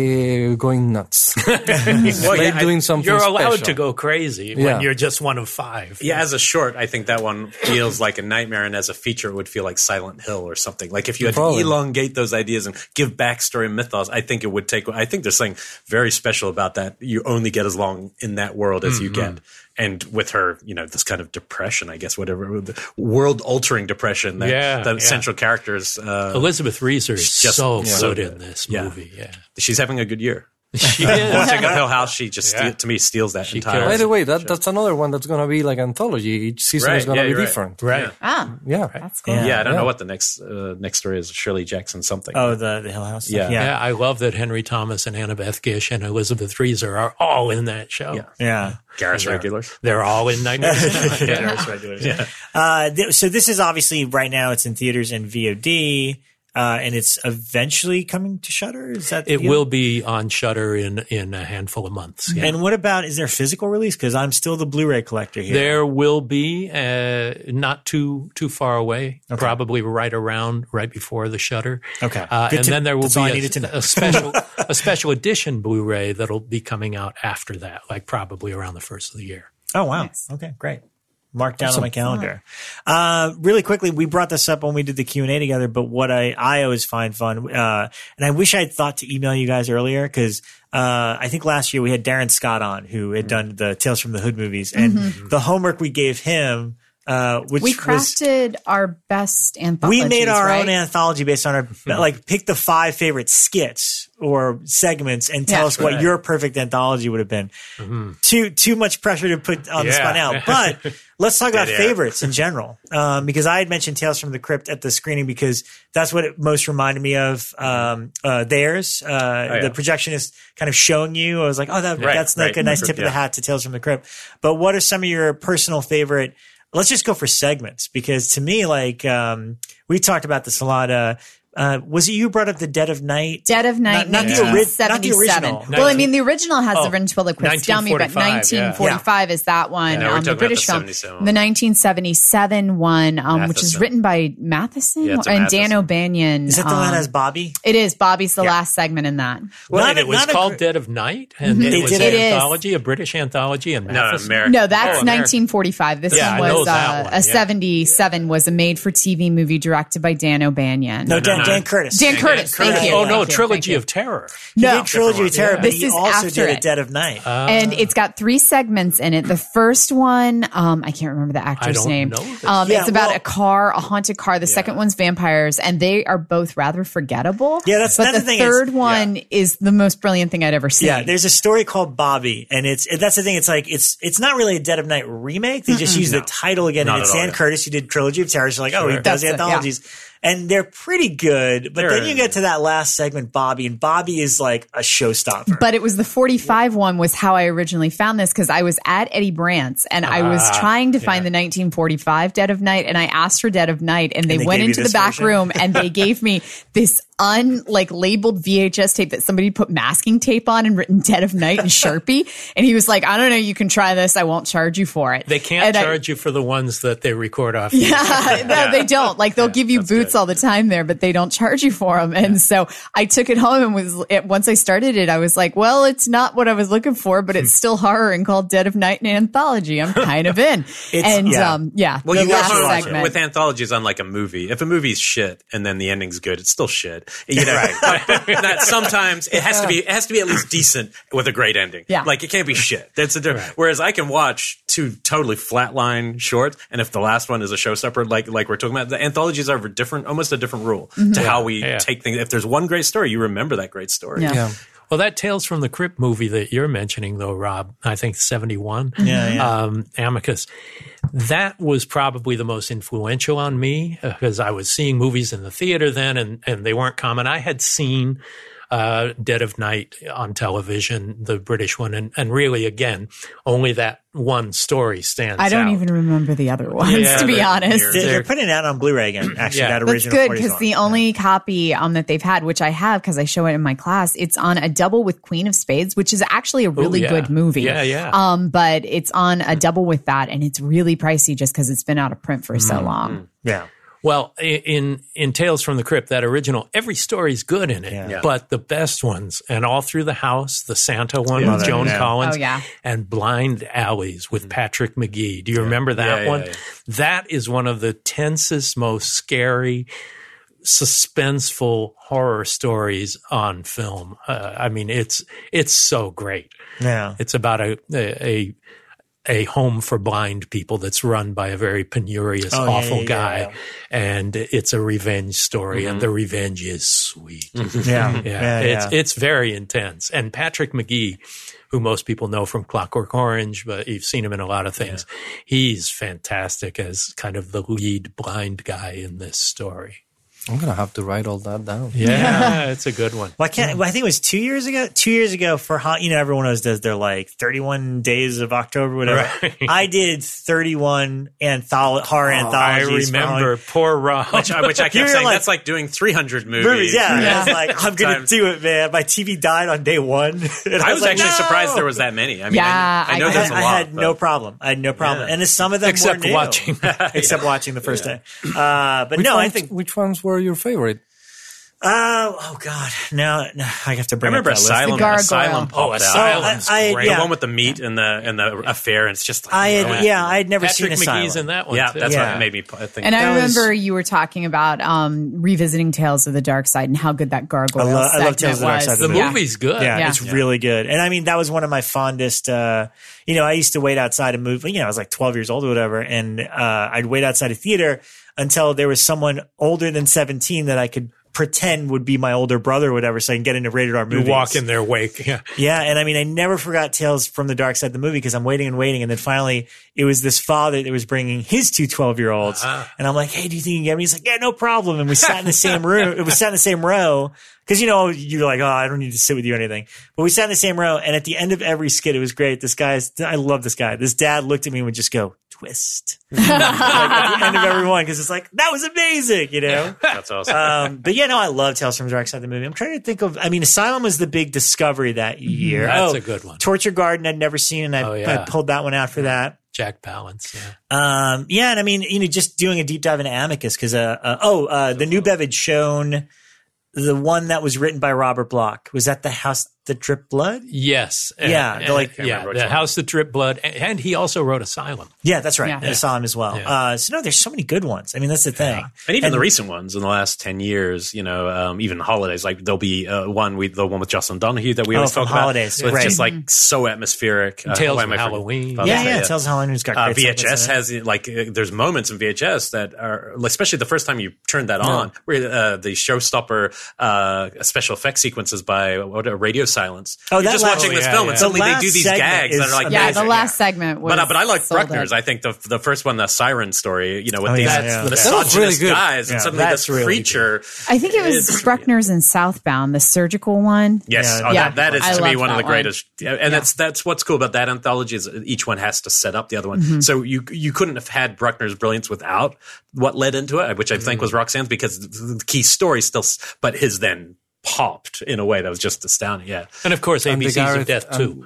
going nuts. Slade doing something You're allowed special to go crazy when you're just one of five. Yeah, as a short, I think that one feels like a nightmare, and as a feature, it would feel like Silent Hill or something. Like if you had to elongate those ideas and give backstory and mythos, I think it would take. I think there's something very special about that. You only get as long in that world as you get. And with her, you know, this kind of depression, I guess, whatever, world-altering depression that the central characters. Elizabeth Reeser is just so good in this movie. Yeah. She's having a good year. She is. Watching Hill House, she just to me steals that entire. By the way, that's another one that's going to be like anthology. Each season is going to be different. Right. Yeah. That's cool. Yeah, I don't know what the next story is. Shirley Jackson something. Oh, the Hill House. Yeah, I love that Henry Thomas and Annabeth Gish and Elizabeth Reeser are all in that show. Yeah. Garris regulars. They're all in Nightmare Cinema. Garris regulars. So this is obviously right now it's in theaters and VOD. And it's eventually coming to Shudder? Is that it will be on Shudder in a handful of months. Yeah. And what about, is there a physical release? Because I'm still the Blu-ray collector here. There will be, not too far away, probably right before the Shudder. Okay. And then there will be a special edition Blu-ray that'll be coming out after that, like probably around the first of the year. Oh, wow. Nice. Okay, great. Mark down on my calendar. Really quickly, we brought this up when we did the Q&A together, but what I always find fun, and I wish I'd thought to email you guys earlier, because I think last year we had Darren Scott on, who had done the Tales from the Hood movies, and the homework we gave him, which we crafted our best anthology. We made our own anthology based on our, like, pick the 5 favorite skits or segments and tell us what your perfect anthology would have been. Too much pressure to put on the spot now, but let's talk about favorites in general. Because I had mentioned Tales from the Crypt at the screening because that's what it most reminded me of. Theirs, the projectionist kind of showing you. I was like, oh, that's like a nice tip of the hat to Tales from the Crypt. But what are some of your personal favorite? Let's just go for segments, because to me, like, we talked about this a lot. Was it you who brought up the Dead of Night? Dead of Night, Not the 1977. original. Well, I mean, the original has the ventriloquist dummy, but 1945 is that one, we're talking the about British the film. 77 The 1977 one, which is Matheson. written by Matheson Yeah, it's a and Dan Matheson. O'Banion. Is that the one that has Bobby? It is. Bobby's the last segment in that. Well, Not and a- it was not a called gr- Dead of Night, and They it was did an it. It is. anthology, a British anthology, and No, Matheson. American. No, that's American. 1945. This Yeah, one I know was that one, a yeah. 77 was a made-for-TV movie directed by Dan O'Banion. No, Dan Curtis. Dan Curtis. Thank you. Oh Thank no, you. Trilogy Thank of Terror. He No. did Trilogy of Terror, but This he is also after did it. a Dead of Night. And it's got 3 segments in it. The first one, I can't remember the actor's don't name. know this. Yeah, it's about well- a car, a haunted car. The second one's vampires, and they are both rather forgettable. Yeah, that's- but that's the the thing third one is the most brilliant thing I'd ever seen. Yeah, there's a story called Bobby, and that's the thing. It's like it's not really a Dead of Night remake. They just use the title again, Not and it's at all, Dan yeah. Curtis who did Trilogy of Terror. So like, oh, he does That's it, yeah. anthologies, and they're pretty good. But then you get to that last segment, Bobby, and Bobby is like a showstopper. But it was the 45 one was how I originally found this because I was at Eddie Brandt's and I was trying to find the 1945 Dead of Night and I asked for Dead of Night and they they went gave you into the this back version? room and they gave me this labeled VHS tape that somebody put masking tape on and written Dead of Night in Sharpie. And he was like, I don't know, you can try this. I won't charge you for it. They can't And charge you for the ones that they record off. no, they don't. Like they'll give you boots all the time there, but they don't charge you for them. And so I took it home and once I started it, I was like, well, it's not what I was looking for, but it's still horror and called Dead of Night and Anthology. I'm kind of in. Yeah. Well, the you go last home segment. with anthologies on like a movie. If a movie's shit and then the ending's good, it's still shit. You know, that sometimes it has to be at least decent with a great ending. Yeah. Like it can't be shit. That's a different. Whereas I can watch 2 totally flatline shorts, and if the last one is a showstopper, like we're talking about, the anthologies are almost a different rule to how we take things. If there's one great story, you remember that great story. Yeah. Well, that Tales from the Crypt movie that you're mentioning, though, Rob, I think 71, Amicus, that was probably the most influential on me because I was seeing movies in the theater then and they weren't common. I had seen Dead of Night on television, the British one, and really, again, only that one story stands out. I don't even remember the other ones, to be honest. They're putting it out on Blu-ray again. Actually, that That's original. good 40s because one. the only copy that they've had, which I have because I show it in my class, it's on a double with Queen of Spades, which is actually a really good movie. Yeah. But it's on a double with that, and it's really pricey just because it's been out of print for so long. Yeah. Well, in Tales from the Crypt, that original, every story's good in it, Yeah. but the best ones, and All Through the House, the Santa one with Joan Collins, Oh, yeah. and Blind Alleys with Patrick McGee. Do you remember that one? yeah. That is one of the tensest, most scary, suspenseful horror stories on film. I mean, it's so great. Yeah. It's about a home for blind people that's run by a very penurious, awful guy. And it's a revenge story, and the revenge is sweet. It's very intense. And Patrick McGee, who most people know from Clockwork Orange, but you've seen him in a lot of things, he's fantastic as kind of the lead blind guy in this story. I'm going to have to write all that down. Yeah, it's a good one. Well, I think it was 2 years ago. 2 years ago for everyone always does their 31 days of October, whatever. Right. I did 31 horror anthologies. I remember poor Rob. Which I kept You're saying, like- that's like doing 300 movies. Yeah. I was like, I'm going to do it, man. My TV died on day one. And I was like, actually no! surprised there was that many. I mean, Yeah, I know I there's a lot. I had but- no problem. And some of them Except were new. watching. Except watching the first day. But I think. Which ones were your favorite? Oh God! Now I have to I bring remember up that list. Asylum. The Gargoyle. Asylum popped out. Asylum's great. The one with the meat and the affair, and it's just like, I had never Patrick seen McGee's Asylum. in that one. yeah, too. that's Yeah. what made me think. And I That was- remember you were talking about revisiting Tales of the Dark Side and how good that gargoyle I love segment Tales of the Dark was. Side. The Yeah. movie's good. Yeah, Yeah. it's really good. And I mean, that was one of my fondest, I used to wait outside a movie, I was like 12 years old or whatever. And, I'd wait outside a theater until there was someone older than 17 that I could pretend would be my older brother or whatever. So I can get into rated R You movies. walk in their wake. Yeah. Yeah. And I mean, I never forgot Tales from the Dark Side of the movie because I'm waiting and waiting. And then finally it was this father that was bringing his 2 12-year-olds. And I'm like, hey, do you think you can get me? He's like, yeah, no problem. And we sat in the same room. It was sat in the same row. Cause you're like, oh, I don't need to sit with you or anything. But we sat in the same row. And at the end of every skit, it was great. I love this guy. This dad looked at me and would just go, twist. Like at the end of every one, because it's like, that was amazing, you know? That's awesome. But yeah, no, I love Tales from the Dark Side of the movie. I'm trying to think of, I mean, Asylum was the big discovery that year. That's a good one. Torture Garden I'd never seen, and I pulled that one out for that. Jack Palance, yeah. Yeah, and I mean, just doing a deep dive into Amicus, because, the New Bev shown the one that was written by Robert Bloch. Was that The House That Dripped Blood? Yes. Yeah, The House That Dripped Blood. And he also wrote Asylum. Yeah, that's right. Yeah. And Asylum as well. Yeah. So no, there's so many good ones. I mean, that's the thing. And even the recent ones in the last 10 years, even holidays, like there'll be the one with Jocelyn Donahue that we always talk about. Holidays, So it's right. just like so atmospheric. Tales of Halloween. Yeah, Tales of Halloween's got great VHS stuff, has there's moments in VHS that are, especially the first time you turn that on, where the showstopper special effects sequences by Radio Silence. Oh, you're just watching this film and suddenly they do these gags that are like Yeah, amazing. the last segment was. But I like sold Bruckner's. out. I think the first one, the Siren story, with these yeah. misogynist really good. guys, and Yeah, suddenly that's this really creature. I think it was Bruckner's in Southbound, the surgical one. Yes, Yeah. that is I to me love one of the that one. greatest. And that's what's cool about that anthology is each one has to set up the other one. Mm-hmm. So you couldn't have had Bruckner's brilliance without what led into it, which I think was Roxanne's, because the key story still, but his then popped in a way that was just astounding. Yeah. And of course, And the ABCs Gareth- of Death, too.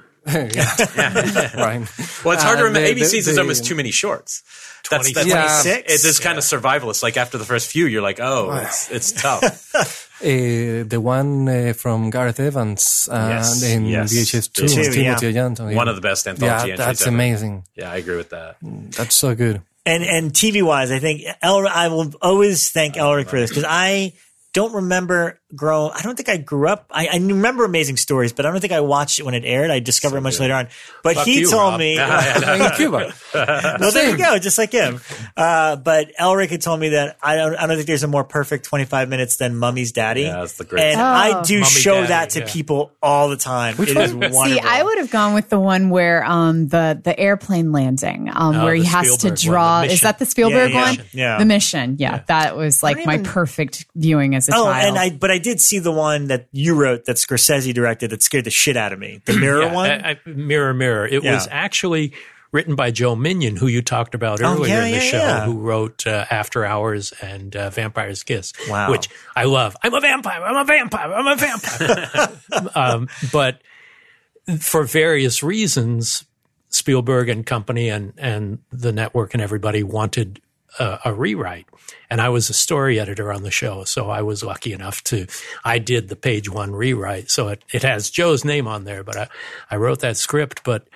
Right. Well, it's hard to remember. the- ABC's is the- almost too many shorts. 26. Yeah. It's this kind of survivalist. Like after the first few, you're like, oh, it's tough. The one from Gareth Evans Yes, in yes. VHS 2 Two, with Timothy Oyanton. One of the best anthology entries that's ever. amazing. Yeah, I agree with that. That's so good. And TV wise, I think I will always thank Elric for this, because I don't remember I don't think I grew up. I remember Amazing Stories, but I don't think I watched it when it aired. I discovered it much later on. But Fuck he you, told Rob. me, In Cuba. well, there you go, just like him. But Elric had told me that I don't think there's a more perfect 25 minutes than Mummy's Daddy. Yeah, that's the great. And I do Mummy show Daddy, that to yeah. people all the time. It is wonderful. See, I would have gone with the one where the airplane landing, where he the has to Spielberg one, draw. The Is Mission. that the Spielberg Yeah, one? yeah. The Mission. Yeah, that was like my perfect viewing as a child. and I did see the one that you wrote that Scorsese directed that scared the shit out of me. The Mirror one? Mirror, Mirror. It was actually written by Joe Minion, who you talked about earlier in the show, who wrote After Hours and Vampire's Kiss, Wow. which I love. I'm a vampire. I'm a vampire. I'm a vampire. But for various reasons, Spielberg and company and the network and everybody wanted a rewrite. And I was a story editor on the show, so I was lucky enough I did the page one rewrite. So it has Joe's name on there, but I wrote that script. But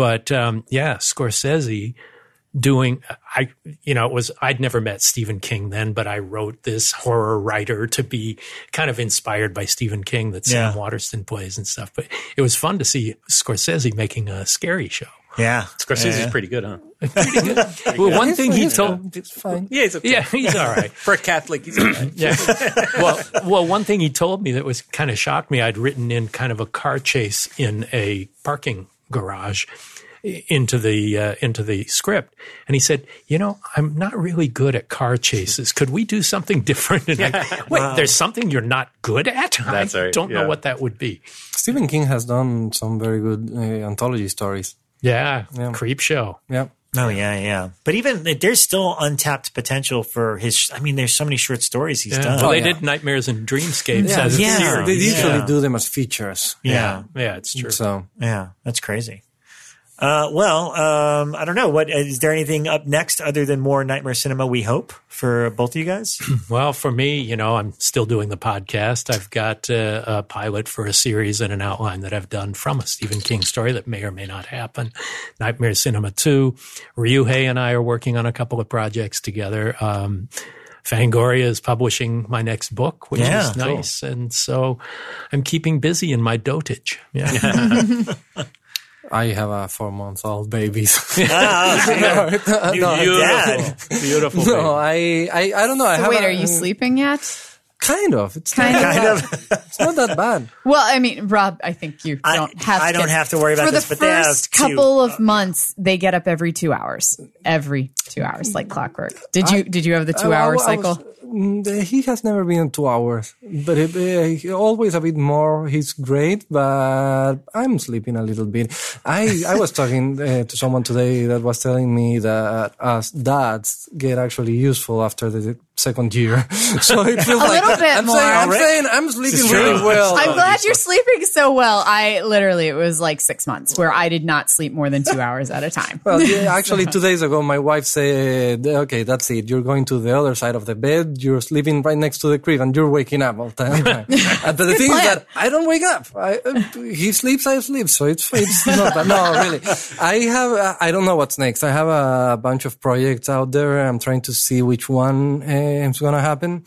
Scorsese doing, I'd never met Stephen King then, but I wrote this horror writer to be kind of inspired by Stephen King that Sam Waterston plays and stuff. But it was fun to see Scorsese making a scary show. Yeah. Scorsese's pretty good, huh? Pretty good. Well, one thing he told, It's fine. Yeah, he's okay. yeah, he's all right. For a Catholic, he's all right. Yeah. Well, one thing he told me that was kind of shocked me. I'd written in kind of a car chase in a parking garage into the script, and he said, I'm not really good at car chases. Could we do something different? And wait, there's something you're not good at? That's I right, don't know yeah. what that would be. Stephen King has done some very good anthology stories. Yeah. Creep Show. Yeah. Oh, yeah. But even there's still untapped potential for his. I mean, there's so many short stories he's done. Well, they did Nightmares and Dreamscapes as a series. They usually do them as features. Yeah. Yeah, it's true. So Yeah, that's crazy. I don't know. What is there anything up next other than more Nightmare Cinema? We hope for both of you guys. Well, for me, I'm still doing the podcast. I've got a pilot for a series and an outline that I've done from a Stephen King story that may or may not happen. Nightmare Cinema 2. Ryuhei and I are working on a couple of projects together. Fangoria is publishing my next book, which is nice. Cool. And so I'm keeping busy in my dotage. Yeah. I have a 4-month-old baby. Dad. Beautiful. No, I don't know. Wait, are you sleeping yet? Kind of. It's Kind not of. that- It's not that bad. Well, I mean, Rob, I think you don't have I to. don't have to worry about For this, the but they have first two. couple of months, they get up every 2 hours. Every 2 hours, like clockwork. Did you have the 2 hour cycle? He has never been 2 hours, but he always a bit more. He's great, but I'm sleeping a little bit. I was talking to someone today that was telling me that us dads get actually useful after the second year. So it feels like little bit more. I'm saying I'm sleeping really well. I'm glad you're sleeping so well. It was like 6 months where I did not sleep more than 2 hours at a time. Well, yeah, actually, 2 days ago, my wife said, okay, that's it. You're going to the other side of the bed. You're sleeping right next to the crib and you're waking up all the time. But the thing is that I don't wake up. He sleeps, I sleep. So it's not bad. No, really. I don't know what's next. I have a bunch of projects out there. I'm trying to see which one is going to happen.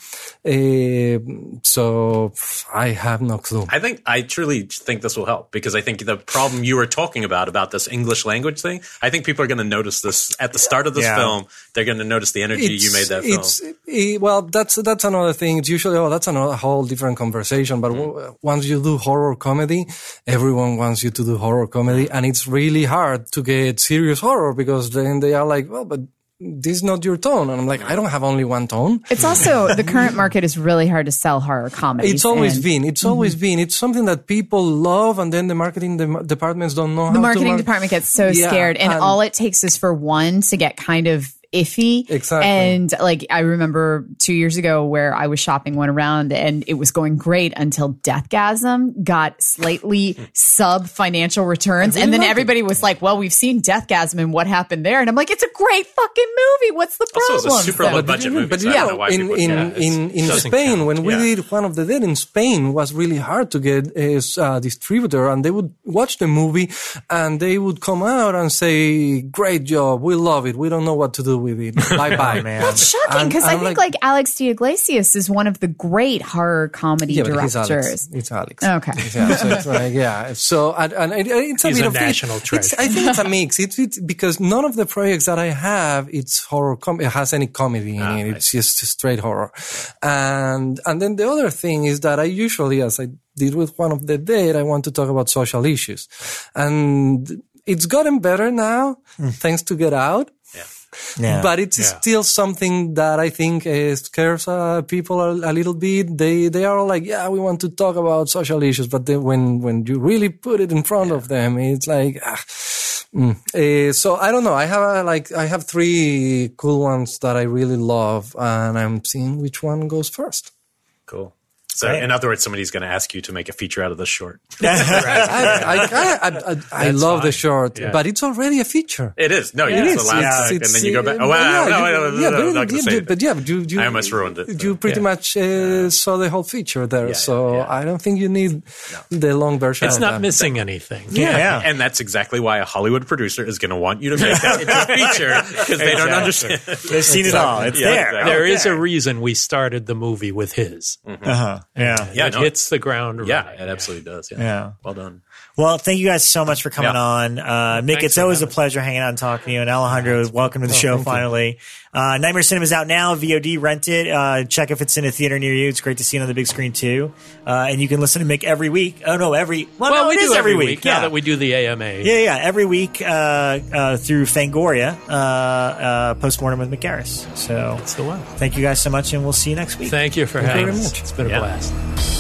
So I have no clue. I truly think this will help because I think the problem you were talking about this English language thing, I think people are going to notice this at the start of this film. They're going to notice the energy you made that film. Well, that's another thing. It's usually, that's another whole different conversation. But once you do horror comedy, everyone wants you to do horror comedy. And it's really hard to get serious horror because then they are like, well, but this is not your tone. And I'm like, I don't have only one tone. It's also, the current market is really hard to sell horror comedies. It's always been. It's always been. It's something that people love, and then the marketing departments don't know how to The marketing department gets so scared, and all it takes is for one to get kind of iffy. Exactly. And like, I remember 2 years ago where I was shopping one around and it was going great until Deathgasm got slightly sub financial returns. And then everybody was like, well, we've seen Deathgasm and what happened there. And I'm like, it's a great fucking movie. What's the problem? Also, it's a super low budget movie. But so I don't know why people in Spain, when we did One of the Dead in Spain, it was really hard to get a distributor, and they would watch the movie and they would come out and say, great job. We love it. We don't know what to do with it. Bye, man. That's shocking because I think like Alex de Iglesias is one of the great horror comedy directors. It's Alex. Okay. Yeah, so it's like, So, and it's He's a bit a of national treasure. I think it's a mix. It's because none of the projects that I have, it's horror it has any comedy in it. It's just straight horror. And then the other thing is that I usually, as I did with One of the Dead, I want to talk about social issues. And it's gotten better now, thanks to Get Out. Yeah. But it's still something that I think scares people a little bit. They are all like, yeah, we want to talk about social issues. But then when you really put it in front of them, it's like, so I don't know. I have 3 cool ones that I really love, and I'm seeing which one goes first. Cool. So, in other words, somebody's going to ask you to make a feature out of this short. I love the short, but it's already a feature. It is. No, it's the last and then you go back. Oh, wow. I'm not going to say it. But you I almost ruined it. You pretty much saw the whole feature there. So I don't think you need the long version. It's not missing anything. Yeah. And that's exactly why a Hollywood producer is going to want you to make that into a feature because they don't understand. They've seen it all. It's there. Exactly. There is a reason we started the movie with his. It hits the ground running. Yeah, it absolutely does. Yeah. Well done. Well, thank you guys so much for coming on. Mick, it's always a pleasure hanging out and talking to you. And Alejandro, welcome to the show finally. Nightmare Cinema is out now. VOD, rent it. Check if it's in a theater near you. It's great to see it on the big screen too. And you can listen to Mick every week. Oh, no, it is every week. Now that we do the AMA. Yeah. Every week through Fangoria, Postmortem with Mick Garris. So that's the one. Thank you guys so much, and we'll see you next week. Thank you for having us. very much. It's been a blast.